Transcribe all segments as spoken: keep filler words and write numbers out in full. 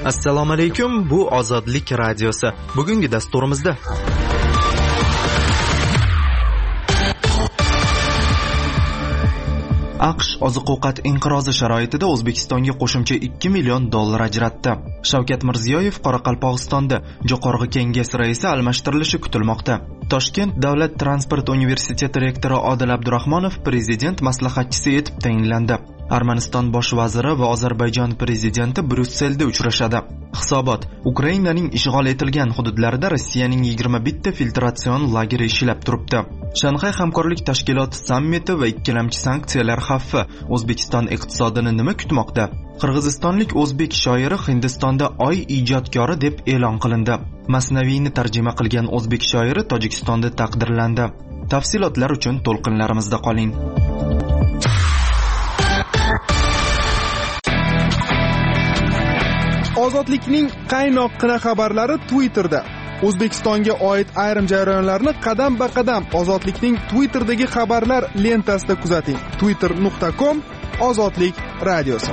Assalomu alaykum, bu Ozodlik radiosi. Bugungi dasturimizda AQSh oziq-ovqat inqirozi sharoitida O'zbekistonga qo'shimcha ikki million dollar ajratdi. Shavkat Mirziyoyev Qoraqalpog'istonda Jo'qorg'i Kengash raisi almashtirilishi kutilmoqda. Toshkent davlat transport universiteti rektori Odil Abdurahmonov prezident maslahatchisi etib tayinlandi. Armaniston bosh vaziri va Ozarbayjon prezidenti Bryusselda uchrashadi. Hisobot: Ukrainaning ishg'ol etilgan hududlarida Rossiyaning yigirma bitta filtratsion lageri ishlab turibdi. Shanxay hamkorlik tashkiloti sammiti va ikkilamchi sanksiyalar xavfi O'zbekiston iqtisodini nima kutmoqda? Qirg'izistonlik o'zbek shoiri Hindistonda oy ijodkori deb e'lon qilindi. Masnaviyni tarjima qilgan o'zbek shoiri Tojikistonda taqdirlandi. Tafsilotlar uchun to'lqinlarimizda qoling. Ozodlikning qaynoqqina xabarlari Twitterda. O'zbekistonga oid ayrim jarayonlarni qadam-ba-qadam Ozodlikning Twitterdagi xabarlar lentasida kuzating. twitter nuqta com Ozodlik radiosi.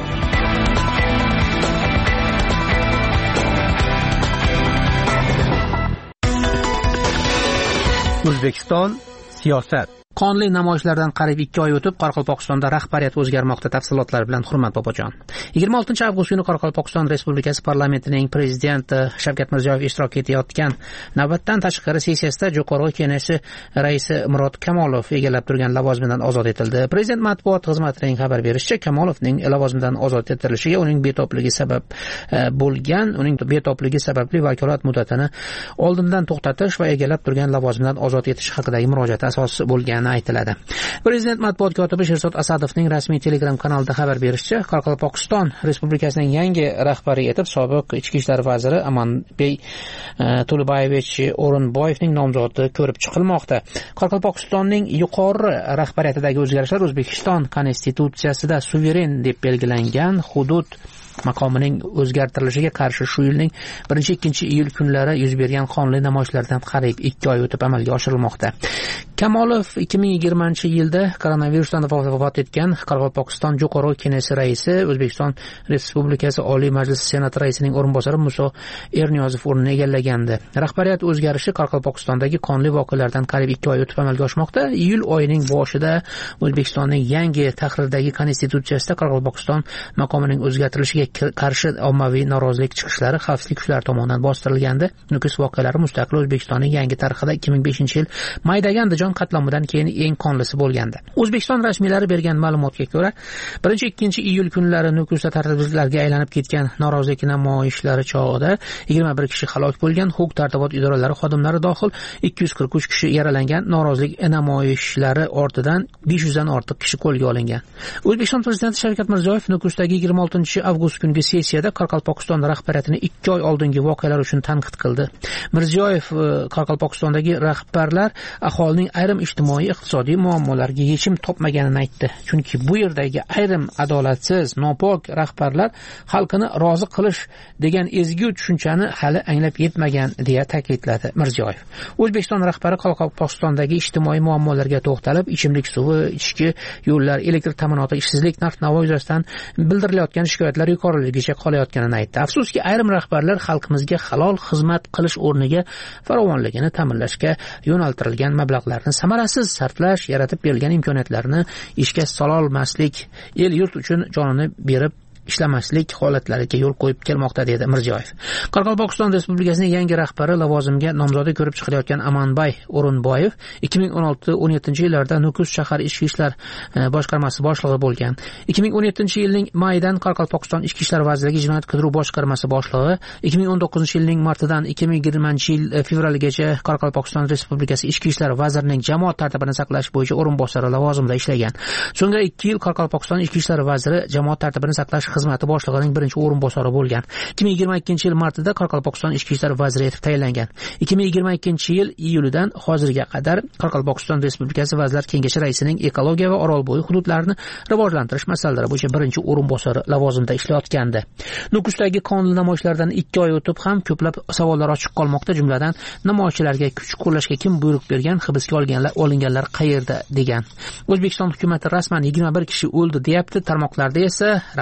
O'zbekiston siyosat. Qonli namoyishlardan qariyb ikki oy o'tib, Qoraqalpog'istonda rahbariyat o'zgarmoqda. Tafsilotlar bilan Hurmat Bobojon. yigirma oltinchi avgust kuni Qoraqalpog'iston Respublikasi parlamentining prezidenti Shavkat Mirziyoyev ishtirok etayotgan navbatdan tashqari sessiyasida Jo'qorg'i Kengashi raisi Murod Kamolov egallab turgan lavozimidan ozod etildi. Prezident matbuot xizmatining xabar berishicha, Kamolovning lavozimidan ozod etilishiga uning betobligi sabab bo'lgan, uning betobligi sababli vakolat muddatini oldindan to'xtatish va egallab turgan lavozimidan ozod etish haqidagi murojaat asos bo'lgan aytiladi. Prezident matbuot kotibi Sherzod Asadovning rasmiy Telegram kanalida xabar berishicha, Qoraqalpog'iston Respublikasining yangi rahbari etib sobiq ichki ishlar vaziri Amanbey To'labayevich O'rinboyevning nomzodi ko'rib chiqilmoqda. Qoraqalpog'istonning yuqori rahbariyatidagi o'zgarishlar O'zbekiston konstitutsiyasida suveren deb belgilangan hudud maqomining o'zgartirilishiga qarshi shu yilning birinchi ikkinchi iyul kunlari yuz bergan qonli namoyishlardan qariyb ikki oy o'tib amalga oshirilmoqda. Kamolov ikki ming yigirmanchi yilda koronavirusdan vafot etgan Qoraqalpog'iston Jo'qorg'i Kengashi raisi, O'zbekiston Respublikasi Oliy Majlisi Senati raisining o'rinbosari Muso Erniyozov o'rnini egallagandi. Rahbariyat o'zgarishi Qoraqalpog'istondagi qonli voqealardan qariyb ikki oy o'tib amalga oshmoqda. Iyul oyining boshida O'zbekistonning yangi tahrirdagi konstitutsiyasida Qoraqalpog'iston maqomining o'zgartirilishiga qarshi ommaviy norozilik chiqishlari xavfsizlik kuchlari tomonidan bostirilgandi. Nukus voqealari mustaqil O'zbekistonning yangi tarixida ikki ming beshinchi yil maydagi Andijon qatlomidan keyin eng qonlisi bo'lgandi. O'zbekiston rasmiylari bergan ma'lumotga ko'ra, birinchi ikkinchi iyul kunlari Nukusda tartibsizlarga aylanib ketgan norozilik namoyishlari chog'ida yigirma bir kishi halok bo'lgan, huquq-tartibot idoralari xodimlari dohil ikki yuz qirq uch kishi yaralangan. Norozilik namoyishlari ortidan besh yuzdan ortiq kishi qo'lga olingan. O'zbekiston prezidenti Shavkat Mirziyoyev Nukusdagi yigirma oltinchi avgust kungi sessiyada Qoraqalpog'iston rahbariyatini ikki oy oldingi voqealar uchun tanqid qildi. Mirziyoyev Qoraqalpog'istondagi rahbarlar aholining ayrim ijtimoiy iqtisodiy muammolariga yechim topmaganini aytdi. Chunki bu yerdagi ayrim adolatsiz, nopok rahbarlar xalqini rozi qilish degan ezgu tushunchani hali anglab yetmagan deya ta'kidladi Mirziyoyev. O'zbekiston rahbari Qoraqalpog'istondagi ijtimoiy muammolarga to'xtalib, ichimlik suvi, ichki yo'llar, elektr ta'minoti, ishsizlik, narx-navo yuzasidan bildirilayotgan shikoyatlar yuqoriligicha qolayotganini aytdi. Afsuski, ayrim rahbarlar xalqimizga halol xizmat qilish o'rniga farovonligini ta'minlashga yo'naltirilgan mablag'larni samarasiz sarflash, yaratib berilgan imkoniyatlarni ishga sola olmaslik, el yurt uchun jonini berib ishlamaslik holatlariga yo'l qo'yib kelmoqda dedi Mirziyoyev. Qoraqalpog'iston Respublikasining yangi rahbari lavozimiga nomzodi ko'rib chiqilayotgan Amanbay O'rinboyev ikki ming o'n olti o'n yettinchi yillarda Nukus shahar ichki ishlar boshqarmasi boshlig'i bo'lgan. ikki ming o'n yettinchi yilning mayidan Qoraqalpog'iston ichki ishlar vazirligi jinoyat qidiruv boshqarmasi boshlig'i, ikki ming o'n to'qqizinchi yilning martidan ikki ming yigirmanchi yil fevraligacha Qoraqalpog'iston Respublikasi ichki ishlar vazirining jamoat tartibini saqlash bo'yicha o'rinbosari lavozimida ishlagan. So'ngra ikki yil Qoraqalpog'iston ichki ishlar vaziri jamoat tartibini saqlash xizmati boshlig'ining birinchi o'rinbosari bo'lgan. ikki ming yigirma ikkinchi yil martida Qoraqalpog'iston ichki ishlar vaziri etib tayinlangan. ikki ming yigirma ikkinchi yil iyulidan hozirga qadar Qoraqalpog'iston Respublikasi Vazirlar Kengashi raisining ekologiya va Orolbo'yi hududlarini rivojlantirish masalalari bo'yicha birinchi o'rinbosari lavozimida ishlayotgandi. Nukusdagi qonli namoyishlardan ikki oy o'tib ham ko'plab savollar ochiq qolmoqda, jumladan namoyishchilarga kuch qo'llashga kim buyruq bergan, hibsga olganlar, olinganlar qayerda degan. O'zbekiston hukumatı rasman yigirma bir kishi o'ldi deyapti, tarmoqlarda esa raqamlar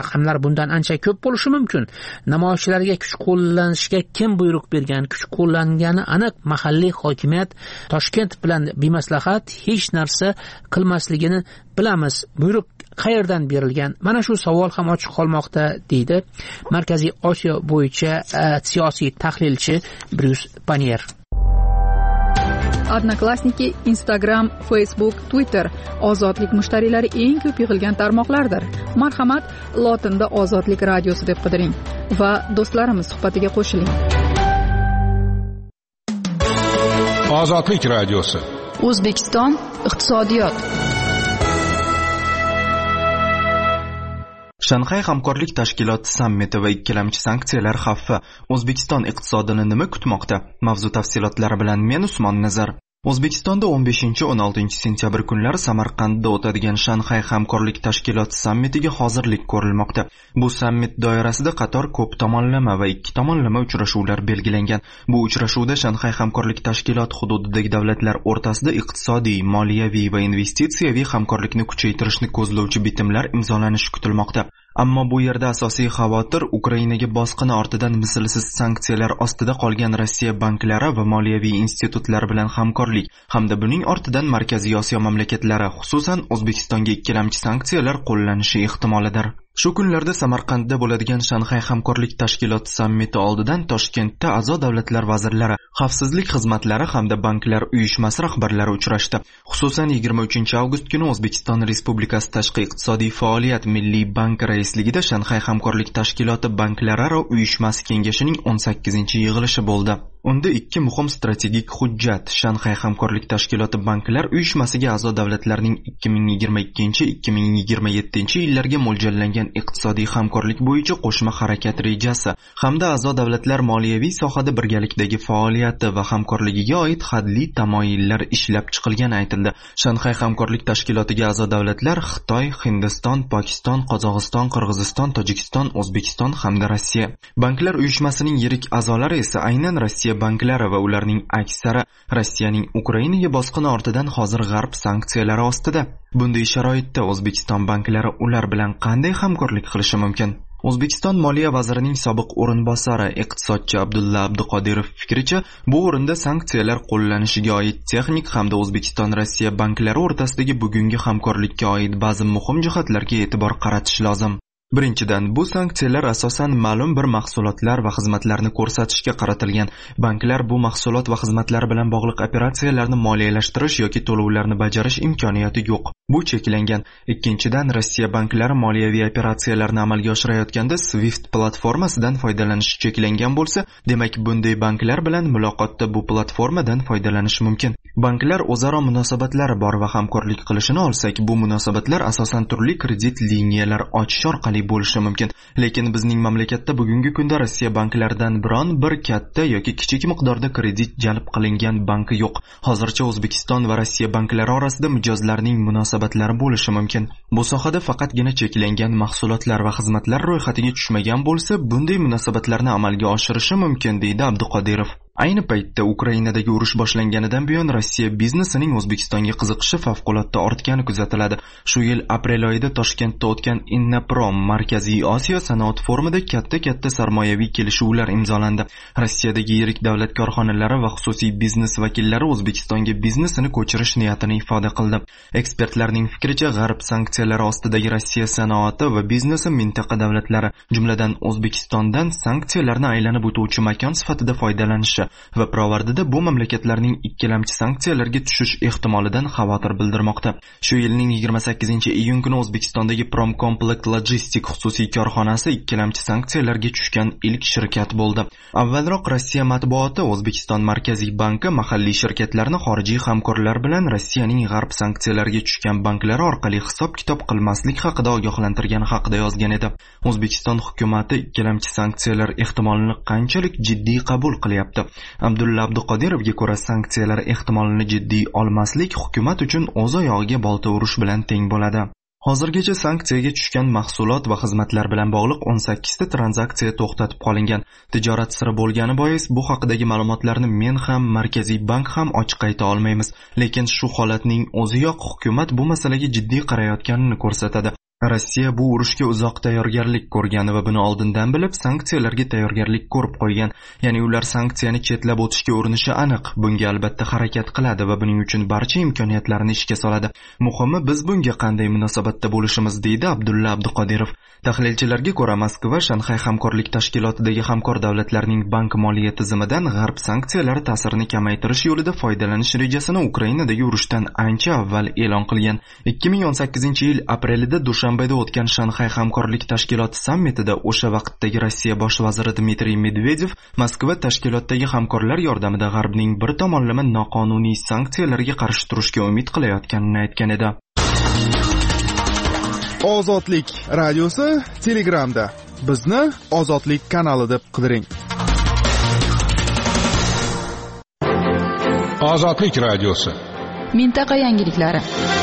bundan ancha ko'p bo'lishi mumkin. Namoyishlarga kuch qo'llanishga kim buyruq bergan, kuch qo'llangani aniq. Mahalliy hokimiyat Toshkent bilan bemaslahat hech narsa qilmasligini bilamiz. Buyruq qayerdan berilgan? Mana shu savol ham ochiq qolmoqda, deydi Markaziy Osiyo bo'yicha siyosiy tahlilchi Bryus Panier. Odnoklassniki, Instagram, Facebook, Twitter ozodlik mushtariylari eng ko'p yig'ilgan tarmoqlardir. Marhamat, lotinda Ozodlik radiosi deb qidiring va do'stlarimiz suhbatiga qo'shiling. Ozodlik radiosi. O'zbekiston iqtisodiyot. Shanxay hamkorlik tashkiloti sammiti va ikkilamchi sanksiyalar xavfi O'zbekiston iqtisodini nima kutmoqda? Mavzu tafsilotlari bilan men Usmon Nazar. O'zbekistonda o'n beshinchi o'n oltinchi sentyabr kunlari Samarqandda o'tadigan Shanxay hamkorlik tashkiloti sammitiga hozirlik ko'rilmoqda. Bu sammit doirasida qator ko'p tomonlama va ikki tomonlama uchrashuvlar belgilangan. Bu uchrashuvda Shanxay hamkorlik tashkiloti hududidagi davlatlar o'rtasida iqtisodiy, moliyaviy va investitsiyaviy hamkorlikni kuchaytirishni ko'zlovchi bitimlar imzolanishi kutilmoqda. Ammo bu yerda asosiy xavotir Ukrainaga bosqini ortidan mislsiz sanksiyalar ostida qolgan Rossiya banklari va moliyaviy institutlari bilan hamkorlik hamda buning ortidan Markaziy Osiyo mamlakatlari, xususan O'zbekistonga ikkilamchi sanksiyalar qo'llanishi ehtimolidir. Shu kunlarda Samarqandda bo'ladigan Shanxay hamkorlik tashkiloti sammiti oldidan Toshkentda a'zo davlatlar vazirlari, xavfsizlik xizmatlari hamda banklar uyushmasi rahbarlari uchrashdi. Xususan yigirma uchinchi avgust kuni O'zbekiston Respublikasi Tashqi iqtisodiy faoliyat Milliy bank raisligida Shanxay hamkorlik tashkiloti banklararo uyushmasi kengashining o'n sakkizinchi yig'ilishi bo'ldi. Unda ikki muhim strategik hujjat Shanxay hamkorlik tashkiloti banklar uyushmasiga a'zo davlatlarning ikki ming yigirma ikkinchi ikki ming yigirma yettinchi yillarga mo'ljallangan iqtisodiy hamkorlik bo'yicha qo'shma harakat rejasi hamda a'zo davlatlar moliyaviy sohada birgalikdagi faoliyati va hamkorligiga oid hadli tamoyillar ishlab chiqilgani aytildi. Shanxay hamkorlik tashkilotiga a'zo davlatlar Xitoy, Hindiston, Pokiston, Qozog'iston, Qirg'iziston, Tojikiston, O'zbekiston hamda Rossiya. Banklar uyushmasining yirik a'zolari esa aynan Rossiya banklari va ularning aksari Rossiyaning Ukrainaga bosqini ortidan hozir g'arb sanksiyalari ostida. Bunday sharoitda O'zbekiston banklari ular bilan qanday hamkorlik qilishi mumkin? O'zbekiston Moliya vazirining sobiq o'rinbosari iqtisodchi Abdulla Abduqodirov fikricha, bu o'rinda sanksiyalar qo'llanishiga oid texnik hamda O'zbekiston Rossiya banklari o'rtasidagi bugungi hamkorlikka oid ba'zi muhim jihatlarga e'tibor qaratish lozim. Birinchidan, bu sanksiyalar asosan ma'lum bir mahsulotlar va xizmatlarni ko'rsatishga qaratilgan. Banklar bu mahsulot va xizmatlar bilan bog'liq operatsiyalarni moliyalashtirish yoki to'lovlarni bajarish imkoniyati yo'q. Bu cheklangan. Ikkinchidan, Rossiya banklari moliyaviy operatsiyalarni amalga oshirayotganda Swift platformasidan foydalanish cheklangan bo'lsa, demak bunday banklar bilan muloqotda bu platformadan foydalanish mumkin. Banklar o'zaro munosabatlari bor va hamkorlik qilishini olsak, bu munosabatlar asosan turli kredit liniyalar ochish orqali bo'lishi mumkin. Lekin bizning mamlakatda bugungi kunda Rossiya banklaridan biron bir katta yoki kichik miqdorda kredit jalb qilingan banki yo'q. Hozircha O'zbekiston va Rossiya banklari orasida mijozlarning munosabatlari bo'lishi mumkin. Bu sohada faqatgina cheklangan mahsulotlar va xizmatlar ro'yxatiga tushmagan bo'lsa, bunday munosabatlarni amalga oshirishi mumkin, deydi Abduqodirov. Ayni paytda Ukrainadagi urush boshlanganidan buyon Rossiya biznesining O'zbekistonga qiziqishi favqulodda ortgani kuzatiladi. Shu yil aprel oyida Toshkentda o'tgan Innaprom Markaziy Osiyo sanoat forumida katta-katta sarmoyaviy kelishuvlar imzolandi. Rossiyadagi yirik davlat korxonalari va xususiy biznes vakillari O'zbekistonga biznesini ko'chirish niyatini ifoda qildi. Ekspertlarning fikricha, g'arb sanksiyalari ostidagi Rossiya sanoati va biznesi mintaqa davlatlari, jumladan O'zbekistondan sanksiyalarni aylanib o'tuvchi makon sifatida foydalanishi va pirovardida bu mamlakatlarning ikkilamchi sanksiyalarga tushish ehtimolidan xavotir bildirmoqda. Shu yilning yigirma sakkizinchi iyun kuni O'zbekistondagi Promcomplex Logistik xususiy korxonasi ikkilamchi sanksiyalarga tushgan ilk shirkat bo'ldi. Avvalroq Rossiya matbuoti O'zbekiston Markaziy banki mahalliy shirkatlarni xorijiy hamkorlar bilan Rossiyaning g'arb sanksiyalarga tushgan banklari orqali hisob-kitob qilmaslik haqida ogohlantirgani haqida yozgan edi. O'zbekiston hukumatı ikkilamchi sanksiyalar ehtimolini qanchalik jiddiy qabul qilyapti? Abdulla Abduqodirovga ko'ra, sanksiyalar ehtimolini jiddiy olmaslik hukumat uchun o'z oyog'iga bolta urish bilan teng bo'ladi. Hozirgacha sanksiyaga tushgan mahsulot va xizmatlar bilan bog'liq o'n sakkizta tranzaksiya to'xtatib qolingan. Tijorat siri bo'lgani bois bu haqidagi ma'lumotlarni men ham, Markaziy bank ham ochiq ayta olmaymiz. Lekin shu holatning o'ziyoq hukumat bu masalaga jiddiy qarayotganini ko'rsatadi. Rossiya bu urushga uzoq tayyorgarlik ko'rgan va buni oldindan bilib sanksiyalarga tayyorgarlik ko'rib qo'ygan. Ya'ni ular sanksiyani chetlab o'tishga urinishi aniq. Bunga albatta harakat qiladi va buning uchun barcha imkoniyatlarni ishga soladi. Muhimi biz bunga qanday munosabatda bo'lishimiz, deydi Abdulla Abduqodirov. Tahlilchilarga ko'ra, Moskva Shanxay hamkorlik tashkilotidagi hamkor davlatlarning bank moliya tizimidan g'arb sanksiyalari ta'sirini kamaytirish yo'lida foydalanish rejasini Ukrainadagi urushdan ancha avval e'lon qilgan. ikki ming o'n sakkizinchi yil aprelida Dushanbeda o'tgan Shanxay hamkorlik tashkiloti sammitida o'sha vaqtdagi Rossiya bosh vaziri Dmitriy Medvedev Moskva tashkilotdagi hamkorlar yordamida g'arbning bir tomonlama noqonuniy sanksiyalarga qarshi turishga umid qilayotganini aytgan edi. Ozodlik radiosi Telegramda. Bizni Ozodlik kanali deb qidiring. Ozodlik radiosi. Mintaqa yangiliklari.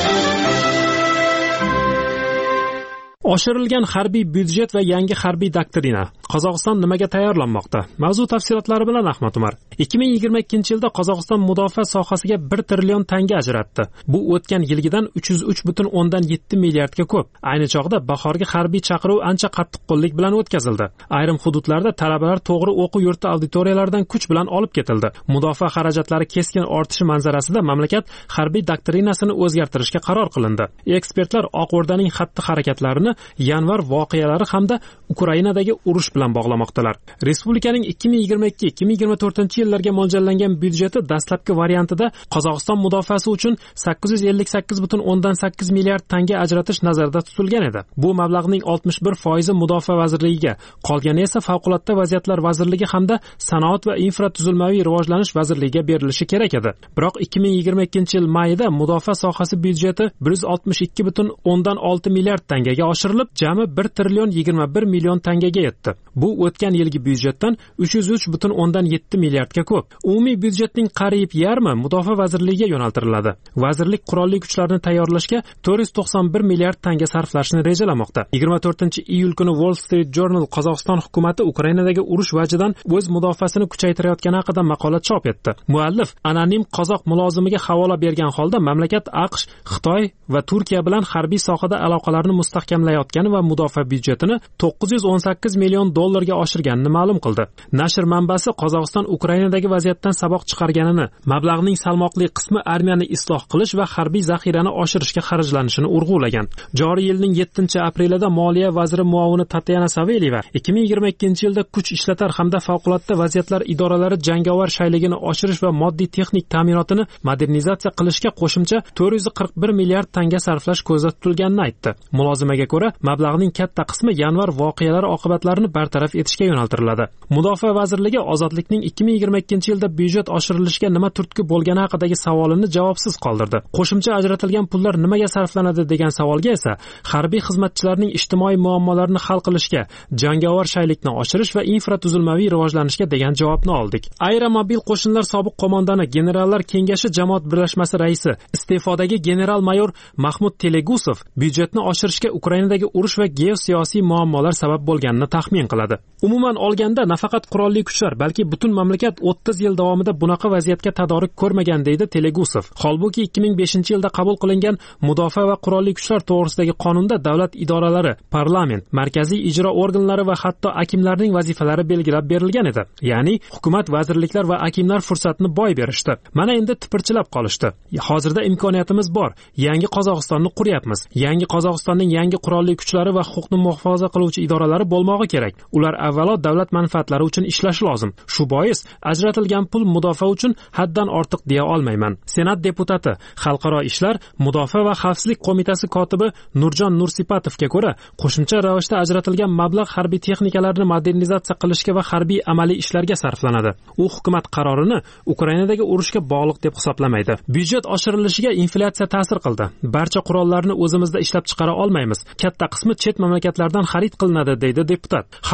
Oshirilgan harbiy byudjet va yangi harbiy doktrina. Qozog'iston nimaga tayyorlanmoqda? Mavzu tafsilotlari bilan Ahmad Umar. ikki ming yigirma ikkinchi yilda Qozog'iston mudofaa sohasiga bir trillion tanga ajratdi. Bu o'tgan yilgidan uch yuz uch butun o'ndan yetti milliardga ko'p. Ayni chog'da bahorgi harbiy chaqiruv ancha qattiqqo'llik bilan o'tkazildi. Ayrim hududlarda talabalar to'g'ri o'quv yurti auditoriyalaridan kuch bilan olib ketildi. Mudofaa xarajatlari keskin ortishi manzarasida mamlakat harbiy doktrinasini o'zgartirishga qaror qilindi. Ekspertlar Oq O'rdaning xatti-harakatlarini yanvar voqealari hamda Ukrainadagi urush bilan bog'lamoqdalar. Respublikaning ikki ming yigirma ikki ikki ming yigirma to'rtinchi yillarga mo'ljallangan byudjeti dastlabki variantida Qozog'iston mudofaasi uchun sakkiz yuz ellik sakkiz butun o'ndan sakkiz milliard tanga ajratish nazarda tutilgan edi. Bu mablag'ning oltmish bir foizi mudofaa vazirligiga, qolgani esa favqulodda vaziyatlar vazirligi hamda sanoat va infratuzilmaviy rivojlanish vazirligiga berilishi kerak edi. Biroq ikki ming yigirma ikkinchi yil mayida mudofaa sohasi byudjeti bir yuz oltmish ikki butun o'ndan olti milliard tangaga oshirilib, jami bir trillion yigirma bir million tangaga yetdi. Bu o'tgan yilgi byudjetdan uch yuz uch butun o'ndan yetti milliardga ko'p. Umumiy byudjetning qariyb yarmi mudofaa vazirligiga yo'naltiriladi. Vazirlik qurolli kuchlarni tayyorlashga to'rt yuz to'qson bir milliard tanga sarflashni rejalamoqda. yigirma to'rtinchi iyul kuni Wall Street Journal Qozog'iston hukumati Ukrainadagi urush vajidan o'z mudofaasini kuchaytirayotgani haqida maqola chop etdi. Muallif anonim qozoq mulozimiga havola bergan holda mamlakat AQSh, Xitoy va Turkiya bilan harbiy sohada aloqalarni mustahkamlayotgani va mudofaa byudjetini to'qqiz yuz o'n sakkiz million dollarga oshirganini ma'lum qildi. Nashr manbasi Qozog'iston Ukrainadagi vaziyatdan saboq chiqarganini, mablag'ning salmoqli qismi armiyani isloh qilish va harbiy zaxirani oshirishga xarajlanishini urg'ulagan. Joriy yilning yettinchi aprelida Moliya vaziri muovini Tatyana Saveliyeva ikki ming yigirma ikkinchi yilda kuch ishlatar hamda favqulodda vaziyatlar idoralari jangovar shayligini oshirish va moddiy texnik ta'minotini modernizatsiya qilishga qo'shimcha to'rt yuz qirq bir milliard tanga sarflash ko'zda tutilganini aytdi. Mulozimaga ko'ra, mablag'ning katta qismi yanvar voqealari oqibatlarini bartaraf etishga yo'naltiriladi. Mudofaa vazirligi ozodlikning ikki ming yigirma ikkinchi yilda byudjet oshirilishiga nima turtki bo'lgani haqidagi savolini javobsiz qoldirdi. Qo'shimcha ajratilgan pullar nimaga sarflanadi degan savolga esa harbiy xizmatchilarning ijtimoiy muammolarini hal qilishga, jangovar shaylikni oshirish va infratuzilmaviy rivojlanishga degan javobni oldik. Aeromobil qo'shinlar sobiq qo'mondoni Generallar kengashi jamoat birlashmasi raisi, iste'fodagi general-mayor Mahmud Telegusov byudjetni oshirishga Ukrainadagi urush va geosiyosiy muammolar sabab bo'lganini taxmin qiladi. Umuman olganda nafaqat qurolli kuchlar, balki butun mamlakat o'ttiz yil davomida bunaqa vaziyatga tadorik ko'rmagan, deydi Telegusov. Holbuki ikki ming beshinchi yilda qabul qilingan mudofaa va qurolli kuchlar to'g'risidagi qonunda davlat idoralari, parlament, markaziy ijro organlari va hatto akimlarning vazifalari belgilab berilgan edi. Ya'ni hukumat, vazirliklar va akimlar fursatni boy berishdi. Mana endi tipirchilab qolishdi. Hozirda imkoniyatimiz bor. Yangi Qozog'istonni quryapmiz. Yangi Qozog'istonning yangi qurolli kuchlari va huquqni muhofaza qiluvchi idoralari bo'lmog'i kerak. Ular avvalo davlat manfaatlari uchun ishlashi lozim. Shu bois ajratilgan pul mudofaa uchun haddan ortiq deya olmayman. Senat deputati, Xalqaro ishlar, Mudofaa va xavfsizlik qo'mitasi kotibi Nurjon Nursipatovga ko'ra, qo'shimcha ravishda ajratilgan mablag' harbiy texnikalarni modernizatsiya qilishga va harbiy amaliy ishlarga sarflanadi. U hukumat qarorini Ukrainadagi urushga bog'liq deb hisoblamaydi. Byudjet oshirilishiga inflyatsiya ta'sir qildi. Barcha qurollarni o'zimizda ishlab chiqara olmaymiz. Katta qismi chet mamlakatlardan xarid qilinadi, deydi deputat.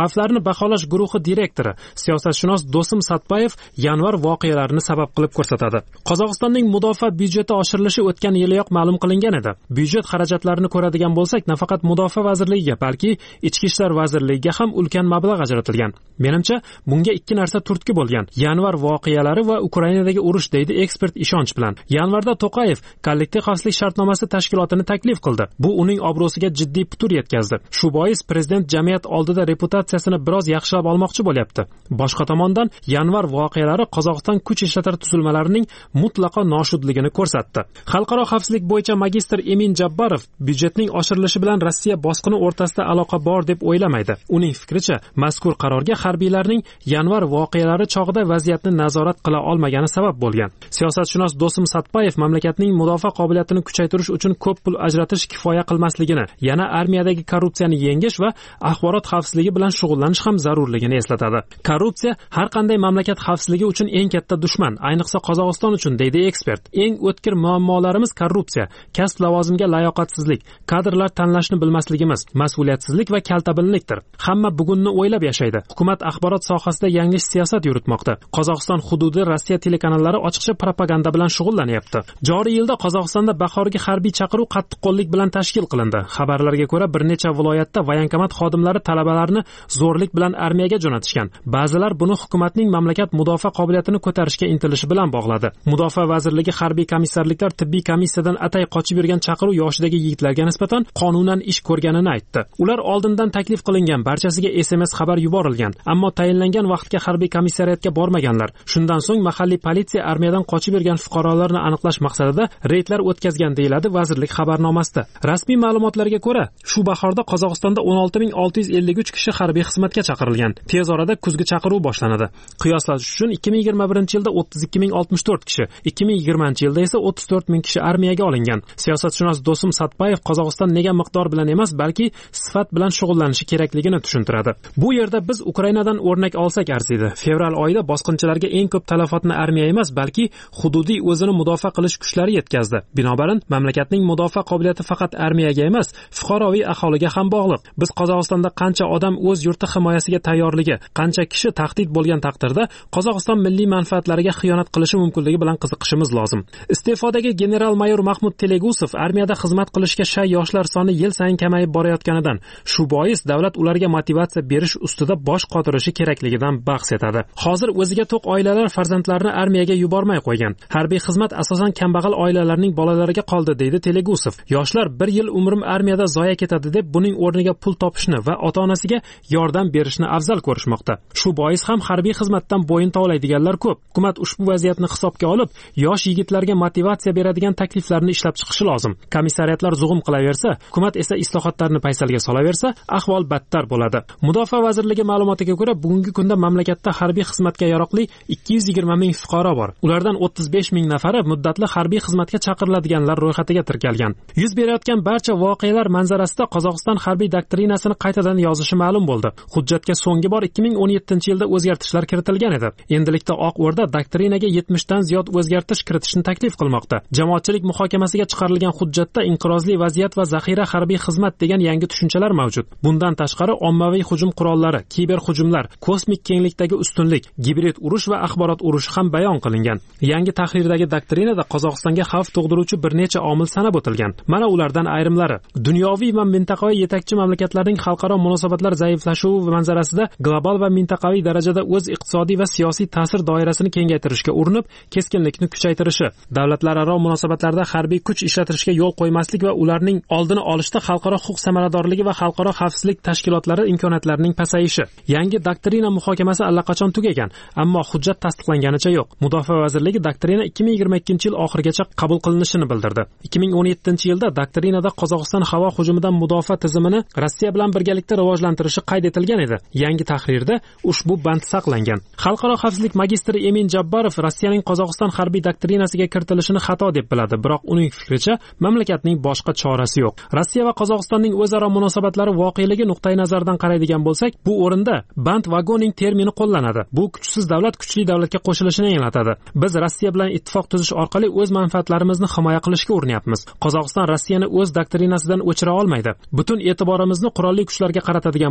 xavflarni baholash guruhi direktori siyosatshunos Do'sim Satpayev yanvar voqealarini sabab qilib ko'rsatadi. Qozog'istonning mudofaa byudjeti oshirilishi o'tgan yiliyoq ma'lum qilingan edi. Byudjet xarajatlarini ko'radigan bo'lsak, nafaqat mudofaa vazirligiga, balki ichki ishlar vazirligiga ham ulkan mablag' ajratilgan. Menimcha, bunga ikki narsa turtki bo'lgan: yanvar voqealari va Ukrainadagi urush, deydi ekspert ishonch bilan. Yanvarda To'qayev kollektiv xavfsizlik shartnomasi tashkilotini taklif qildi. Bu uning obro'siga jiddiy putur yetkazdi. Shu bois prezident jamiyat oldida reputatsiyasini biroz yaxshilab olmoqchi bo'lyapti. Boshqa tomondan, yanvar voqealari Qozog'iston kuch ishlatar tuzilmalarining mutlaqo noshudligini ko'rsatdi. Xalqaro xavfsizlik bo'yicha magistr Emin Jabbarov byudjetning oshirilishi bilan Rossiya bosqini o'rtasida aloqa bor deb o'ylamaydi. Uning fikricha, mazkur qarorga harbiylarning yanvar voqealari chog'ida vaziyatni nazorat qila olmagani sabab bo'lgan. Siyosatshunos Do'sim Satpayev mamlakatning mudofaa qobiliyatini kuchaytirish uchun ko'p pul ajratish kifoya qilmasligini, yana armiyadagi korrupsiyani yengish va axborot xavfsizligi bilan shug'ullanish ham zarurligini eslatadi. Korrupsiya har qanday mamlakat xavfsizligi uchun eng katta dushman, ayniqsa Qozog'iston uchun, deydi ekspert. Eng o'tkir muammolarimiz korrupsiya, kasb lavozimga layoqatsizlik, kadrlar tanlashni bilmasligimiz, mas'uliyatsizlik va kaltabinlikdir. Hamma bugunni o'ylab yashaydi. Hukumat axborot sohasida yanglish siyosat yuritmoqda. Qozog'iston hududi Rossiya telekanallari ochiqcha propaganda bilan shug'ullanyapti. Joriy yilda Qozog'istonda bahorgi harbiy chaqiruv qattiqqo'llik bilan tashkil qilindi. Xabarlarga ko'ra, bir necha viloyatda voyankomat xodimlari talabalarni zo'rlik bilan armiyaga jo'natishgan. Ba'zilar buni hukumatning mamlakat mudofaa qobiliyatini ko'tarishga intilishi bilan bog'ladi. Mudofaa vazirligi harbiy komissarliklar tibbiy komissiyadan atay qochib yurgan chaqiruv yoshidagi yigitlarga nisbatan qonunan ish ko'rganini aytdi. Ular oldindan taklif qilingan, barchasiga S M S xabar yuborilgan, ammo tayinlangan vaqtga harbiy komissariyatga bormaganlar. Shundan so'ng mahalliy politsiya armiyadan qochib yurgan fuqarolarni aniqlash maqsadida reydlar o'tkazgan, deyiladi vazirlik xabarnomasida. Rasmiy ma'lumotlarga ko'ra, shu bahorda Qozog'istonda o'n olti ming olti yuz ellik uch kishi harbiy xizmatga chaqirilgan. Tez orada kuzgi chaqiruv boshlanadi. Qiyoslash uchun ikki ming yigirma birinchi yilda o'ttiz ikki ming oltmish to'rt kishi, ikki ming yigirmanchi yilda esa o'ttiz to'rt ming kishi armiyaga olingan. Siyosatshunos Do'sim Satpayev Qozog'iston nega miqdor bilan emas, balki sifat bilan shug'ullanishi kerakligini tushuntiradi. Bu yerda biz Ukrainadan o'rnak olsak arziydi. Fevral oyida bosqinchilarga eng ko'p talafotni armiya emas, balki hududiy o'zini mudofaa qilish kuchlari yetkazdi. Binobarin, mamlakatning mudofaa qobiliyati faqat armiyaga emas, fuqaroviy aholiga ham bog'liq. Biz Qozog'istonda qancha odam o'z yurti himoyasiga tayyorligi, qancha kishi tahdid bo'lgan taqdirda Qozog'iston milliy manfaatlariga xiyonat qilishi mumkinligi bilan qiziqishimiz lozim. Iste'fodagi general-mayor Mahmud Telegusov armiyada xizmat qilishga shay yoshlar soni yil sayin kamayib borayotganidan, shu bois davlat ularga motivatsiya berish ustida bosh qotirishi kerakligidan bahs etadi. Hozir o'ziga to'q oilalar farzandlarini armiyaga yubormay qo'ygan. Harbiy xizmat asosan kambag'al oilalarning bolalariga qoldi, deydi Telegusov. Yoshlar bir yil umrim armiyada zoya ketadi deb buning o'rniga pul topishni va ota-onasiga yordam berishni afzal ko'rishmoqda. Shu bois ham harbiy xizmatdan bo'yin tovlaydiganlar ko'p. Hukumat ushbu vaziyatni hisobga olib, yosh yigitlarga motivatsiya beradigan takliflarni ishlab chiqishi lozim. Komissariyatlar zug'um qilaversa, hukumat esa islohotlarni paysalga solaversa, ahvol battar bo'ladi. Mudofaa vazirligi ma'lumotiga ko'ra, bugungi kunda mamlakatda harbiy xizmatga yaroqli ikki yuz yigirma ming fuqaro bor. Ulardan o'ttiz besh ming nafari muddatli harbiy xizmatga chaqiriladiganlar ro'yxatiga kirgan. Yuz berayotgan barcha voqealar manzarasida Qozog'iston harbiy doktrinasini qaytadan yozishi ma'lum bo'ldi. Hujjatga so'nggi bor ikki ming o'n yettinchi yilda o'zgartirishlar kiritilgan edi. Endilikda Oq O'rda doktrinaga yetmish dan ziyod o'zgartirish kiritishni taklif qilmoqda. Jamoatchilik muhokamasiga chiqarilgan hujjatda inqirozli vaziyat va zaxira harbiy xizmat degan yangi tushunchalar mavjud. Bundan tashqari ommaviy hujum qurollari, kiber hujumlar, kosmik kenglikdagi ustunlik, gibrid urush va axborot urushi ham bayon qilingan. Yangi tahrirdagi doktrinada Qozog'istonga xavf tug'diruvchi bir necha omil sanab o'tilgan. Mana ulardan ayrimlari: dunyoviy va mintaqaviy yetakchi mamlakatlarning xalqaro munosabatlar zaiflashuvi manzarasida global va mintaqaviy darajada o'z iqtisodiy va siyosiy ta'sir doirasini kengaytirishga urinib, keskinlikni kuchaytirishi, davlatlararo munosabatlarda harbiy kuch ishlatishga yo'l qo'ymaslik va ularning oldini olishda xalqaro huquq samaradorligi va xalqaro xavfsizlik tashkilotlari imkoniyatlarining pasayishi. Yangi doktrina muhokamasi allaqachon tugagan, ammo hujjat tasdiqlanganicha yo'q. Mudofaa vazirligi doktrina ikki ming yigirma ikkinchi yil oxirigacha qabul qilinishini bildirdi. ikki ming o'n yettinchi yilda doktrinada Qozog'iston havo hujumidan mudofaa tizimini Rossiya bilan birgalikda rivojlantirishi qayd etilgan edi. Yangi tahrirda ushbu band saqlangan. Xalqaro xavfsizlik magistri Emin Jabbarov Rossiyaning Qozog'iston harbiy doktrinasiga kiritilishini xato deb biladi, biroq uning fikricha mamlakatning boshqa chorasi yo'q. Rossiya va Qozog'istonning o'zaro munosabatlari voqeligi nuqtai nazaridan qaraydigan bo'lsak, bu o'rinda band vagoning termini qo'llanadi. Bu kuchsiz davlat kuchli davlatga qo'shilishini anglatadi. Biz Rossiya bilan ittifoq tuzish orqali o'z manfaatlarimizni himoya qilishga urinyapmiz. Qozog'iston Rossiyani o'z doktrinasidan o'chira olmaydi. Butun e'tiborimizni qurolli kuchlarga qaratadigan bo'lsak,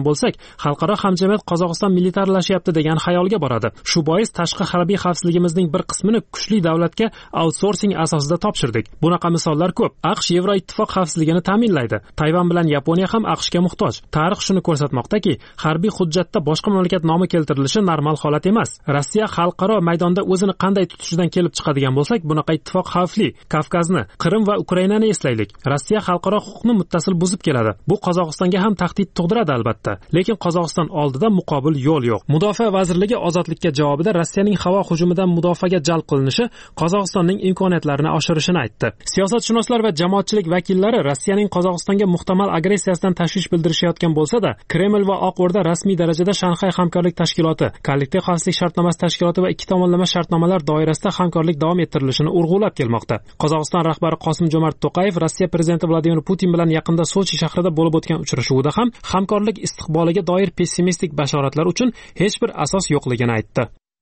xalqaro hamjamiyat Qozog'iston militarlashyapti degan xayolga boradi. Shu bois tashqi harbiy xavfsizligimizning bir qismini kuchli davlatga outsourcing asosida topshirdik. Bunaqa misollar ko'p. AQSh Yevroittifoq xavfsizligini ta'minlaydi. Tayvan bilan Yaponiya ham AQShga muhtoj. Tarix shuni ko'rsatmoqdaki, harbiy hujjatda boshqa mamlakat nomi keltirilishi normal holat emas. Rossiya xalqaro maydonda o'zini qanday tutishidan kelib chiqadigan bo'lsak, bunaqa ittifoq xavfli. Kavkazni, Qrim va Ukrainani eslaylik. Rossiya xalqaro huquqni muttasil buzib keladi. Bu Qozog'istonga ham tahdid tug'diradi albatta. Lekin Qozog'iston oldida muqobil yo'l yo'q. Mudofaa vazirligi ozodlikka javobida Rossiyaning havo hujumidan mudofaaga jalb qilinishi Qozog'istonning imkoniyatlarini oshirishini aytdi. Siyosatshunoslar va jamoatchilik vakillari Rossiyaning Qozog'istonga muhtamal agressiyasidan tashvish bildirishayotgan bo'lsa-da, Kreml va Oq O'rda rasmiy darajada Shanxay hamkorlik tashkiloti, kollektiv xavfsizlik shartnomasi tashkiloti va ikki tomonlama shartnomalar doirasida hamkorlik davom ettirilishini urg'ulab kelmoqda. Qozog'iston rahbari Qosim-Jo'mart To'qayev Rossiya prezidenti Vladimir Putin bilan yaqinda Sochi shahrida bo'lib o'tgan uchrashuvda ham hamkorlik istiqboliga doir pessimistik bashoratlar uchun hech bir asos yo'qligini aytdi.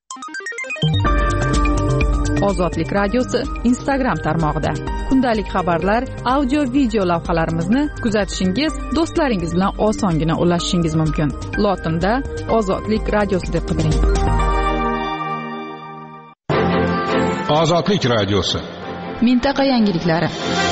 Ozodlik radiosi Instagram tarmog'ida kundalik xabarlar, audio video lavhalarimizni kuzatishingiz, do'stlaringiz bilan osongina ulashishingiz mumkin. Lotinda Ozodlik radiosi deb qidiring. Ozodlik radiosi. Mintaqa yangiliklari.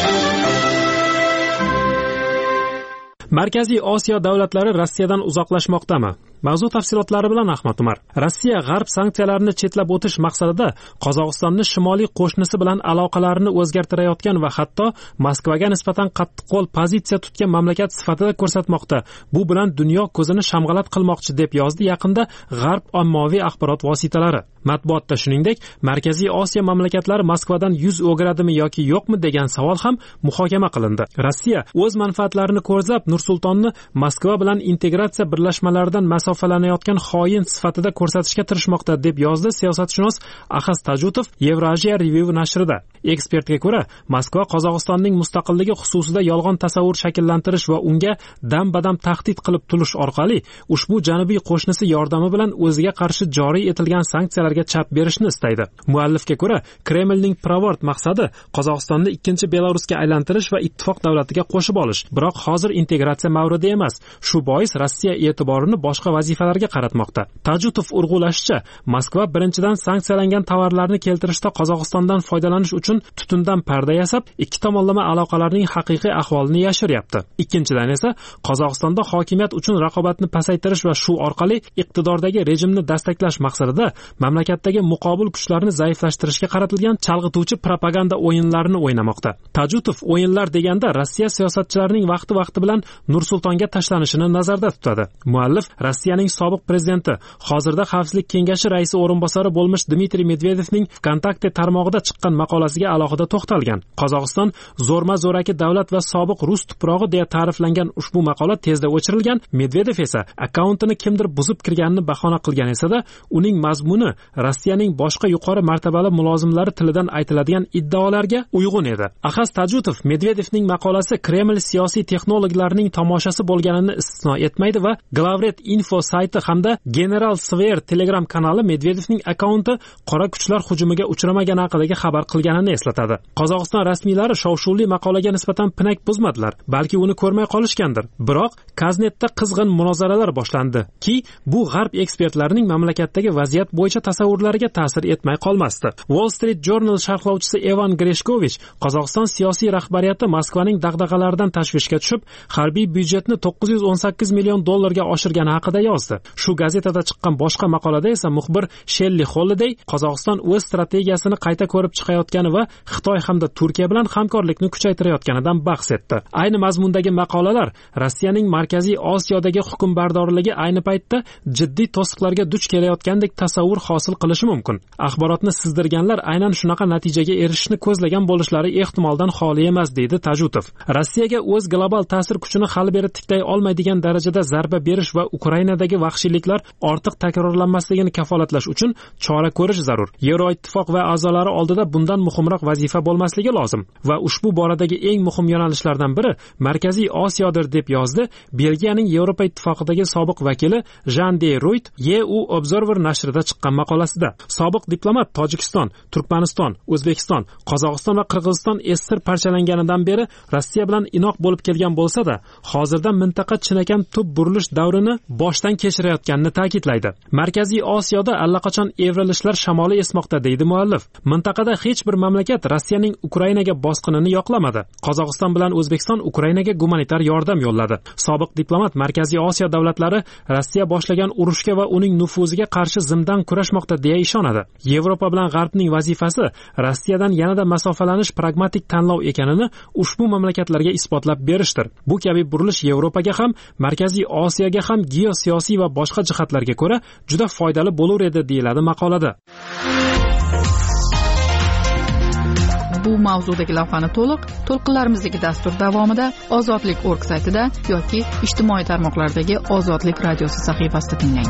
Markaziy Osiyo davlatlari Rossiyadan uzoqlashmoqdami? Mavzu tafsilotlari bilan Ahmad Umar. Rossiya g'arb sanksiyalarini chetlab o'tish maqsadida Qozog'istonni shimoliy qo'shnisi bilan aloqalarini o'zgartirayotgan va hatto Moskvaga nisbatan qattiqqo'l pozitsiya tutgan mamlakat sifatida ko'rsatmoqda. Bu bilan dunyo ko'zini shamg'alat qilmoqchi deb yozdi yaqinda g'arb ommaviy axborot vositalari. Matbuotda shuningdek, Markaziy Osiyo mamlakatlari Moskvadan yuz o'giradimi yoki yo'qmi degan savol ham muhokama qilindi. Rossiya o'z manfaatlarini ko'zlab Nur-Sultonni Moskva bilan integratsiya birlashmalaridan masofalanayotgan xoin sifatida ko'rsatishga tirishmoqda deb yozdi siyosatshunos Axaz Tajutov Eurasia Review nashrida. Ekspertga ko'ra, Moskva Qozog'istonning mustaqilligi xususida yolg'on tasavvur shakllantirish va unga dam-badam tahdid qilib turish orqali ushbu janubiy qo'shnisi yordami bilan o'ziga qarshi joriy etilgan sanksiyalarga chap berishni istaydi. Muallifga ko'ra, Kremlning pirovard maqsadi Qozog'istonni ikkinchi Belarusga aylantirish va ittifoq davlatiga qo'shib olish. Biroq hozir integratsiya mavridi emas. Shu bois Rossiya e'tiborini boshqa vazifalarga qaratmoqda. Tajutov urg'ulashicha, Moskva birinchidan sanksiyalangan tovarlarni keltirishda Qozog'istondan foydalanish uchun tutundan parda yasab, ikki tomonlama aloqalarning haqiqiy ahvolini yashiryapti. Ikkinchidan esa Qozog'istonda hokimiyat uchun raqobatni pasaytirish va shu orqali iqtidordagi rejimni dastaklash maqsadida mamlakatdagi muqobil kuchlarni zaiflashtirishga qaratilgan chalg'ituvchi propaganda o'yinlarini o'ynamoqda. Tajutov o'yinlar deganda Rossiya siyosatchilarining vaqti-vaqti bilan Nur-Sultonga tashlanishini nazarda tutadi. Muallif Rossiyaning sobiq prezidenti, hozirda Xavfsizlik kengashi raisi o'rinbosari bo'lmish Dmitriy Medvedevning Kontakte tarmog'ida chiqqan maqolasiga alohida to'xtalgan. Qozog'iston zo'rma-zo'raki davlat va sobiq rus tuprog'i deya ta'riflangan ushbu maqola tezda o'chirilgan. Medvedev esa akkauntini kimdir buzib kirganini bahona qilgan esa-da, uning mazmuni Rossiyaning boshqa yuqori martabali mulozimlari tilidan aytiladigan iddaolarga uyg'un edi. Axaz Tajutov Medvedevning maqolasi Kreml siyosiy texnologlarining tomoshasi bo'lganini istisno etmaydi va Glavret info sayti hamda General Sver Telegram kanali Medvedevning akkaunti qora kuchlar hujumiga uchramagani haqidagi xabar qilganini eslatadi. Qozog'iston rasmiylari shov-shuvli maqolaga nisbatan pinak buzmadilar, balki uni ko'rmay qolishgandir. Biroq Kaznetda qizg'in munozaralar boshlandi ki, bu g'arb ekspertlarining mamlakatdagi vaziyat bo'yicha tasavvurlariga ta'sir etmay qolmasdi. Wall Street Journal sharhlovchisi Evan Greshkovich Qozog'iston siyosiy rahbariyati Moskvaning dag'dag'alaridan tashvishga tushib, harbiy byudjetni to'qqiz yuz o'n sakkiz million dollarga oshirgani haqida yozdi. Shu gazetada chiqqan boshqa maqolada esa muxbir Shelly Holiday Qozog'iston o'z strategiyasini qayta ko'rib chiqayotgani va Xitoy hamda Turkiya bilan hamkorlikni kuchaytirayotganidan bahs etdi. Ayni mazmundagi maqolalar Rossiyaning Markaziy Osiyodagi hukmbarorligi ayni paytda jiddiy to'siqlarga duch kelayotgandek tasavvur hosil qilishi mumkin. Axborotni sizdirganlar aynan shunaqa natijaga erishishni ko'zlagan bo'lishlari ehtimoldan xoli emas, deydi Tajutov. Rossiyaga o'z global ta'sir kuchini hali beri tiklay olmaydigan darajada zarba berish va Ukrainadagi vahshiyliklar ortiq takrorlanmasligini kafolatlash uchun chora ko'rish zarur. Yevroittifoq va a'zolari oldida bundan muhimroq vazifa bo'lmasligi lozim va ushbu boradagi eng muhim yo'nalishlardan biri Markaziy Osiyodir, deb yozdi Belgiyaning Yevropa ittifoqidagi sobiq vakili Jean de Ruyt E U Observer nashrida chiqqan maqolada. masalasida. Sobiq diplomat Tojikiston, Turkmaniston, O'zbekiston, Qozog'iston va Qirg'iziston esir parchalanganidan beri Rossiya bilan inoq bo'lib kelgan bo'lsa-da, hozirda mintaqa chinakam tub burilish davrini boshdan kechirayotganini ta'kidlaydi. Markaziy Osiyoda allaqachon evrilishlar shamoli esmoqda, deydi muallif. Mintaqada hech bir mamlakat Rossiyaning Ukrainaga bosqinini yoqlamadi. Qozog'iston bilan O'zbekiston Ukrainaga gumanitar yordam yo'lladi. Sobiq diplomat Markaziy Osiyo davlatlari Rossiya boshlagan urushga va uning nufuziga qarshi zimdan kurashmoqda deya ishonadi. Yevropa bilan G'arbning vazifasi Rossiyadan yanada masofalanish pragmatik tanlov ekanini ushbu mamlakatlarga isbotlab berishdir. Bu kabi burilish Yevropaga ham, Markaziy Osiyoga ham geosiyosiy va boshqa jihatlarga ko'ra juda foydali bo'lar edi, deyiladi maqolada. Bu mavzudagi lavhani to'liq to'lqinlarimizdagi dastur davomida ozodlik nokta org saytida yoki ijtimoiy tarmoqlardagi Ozodlik radiosi sahifasida tinglang.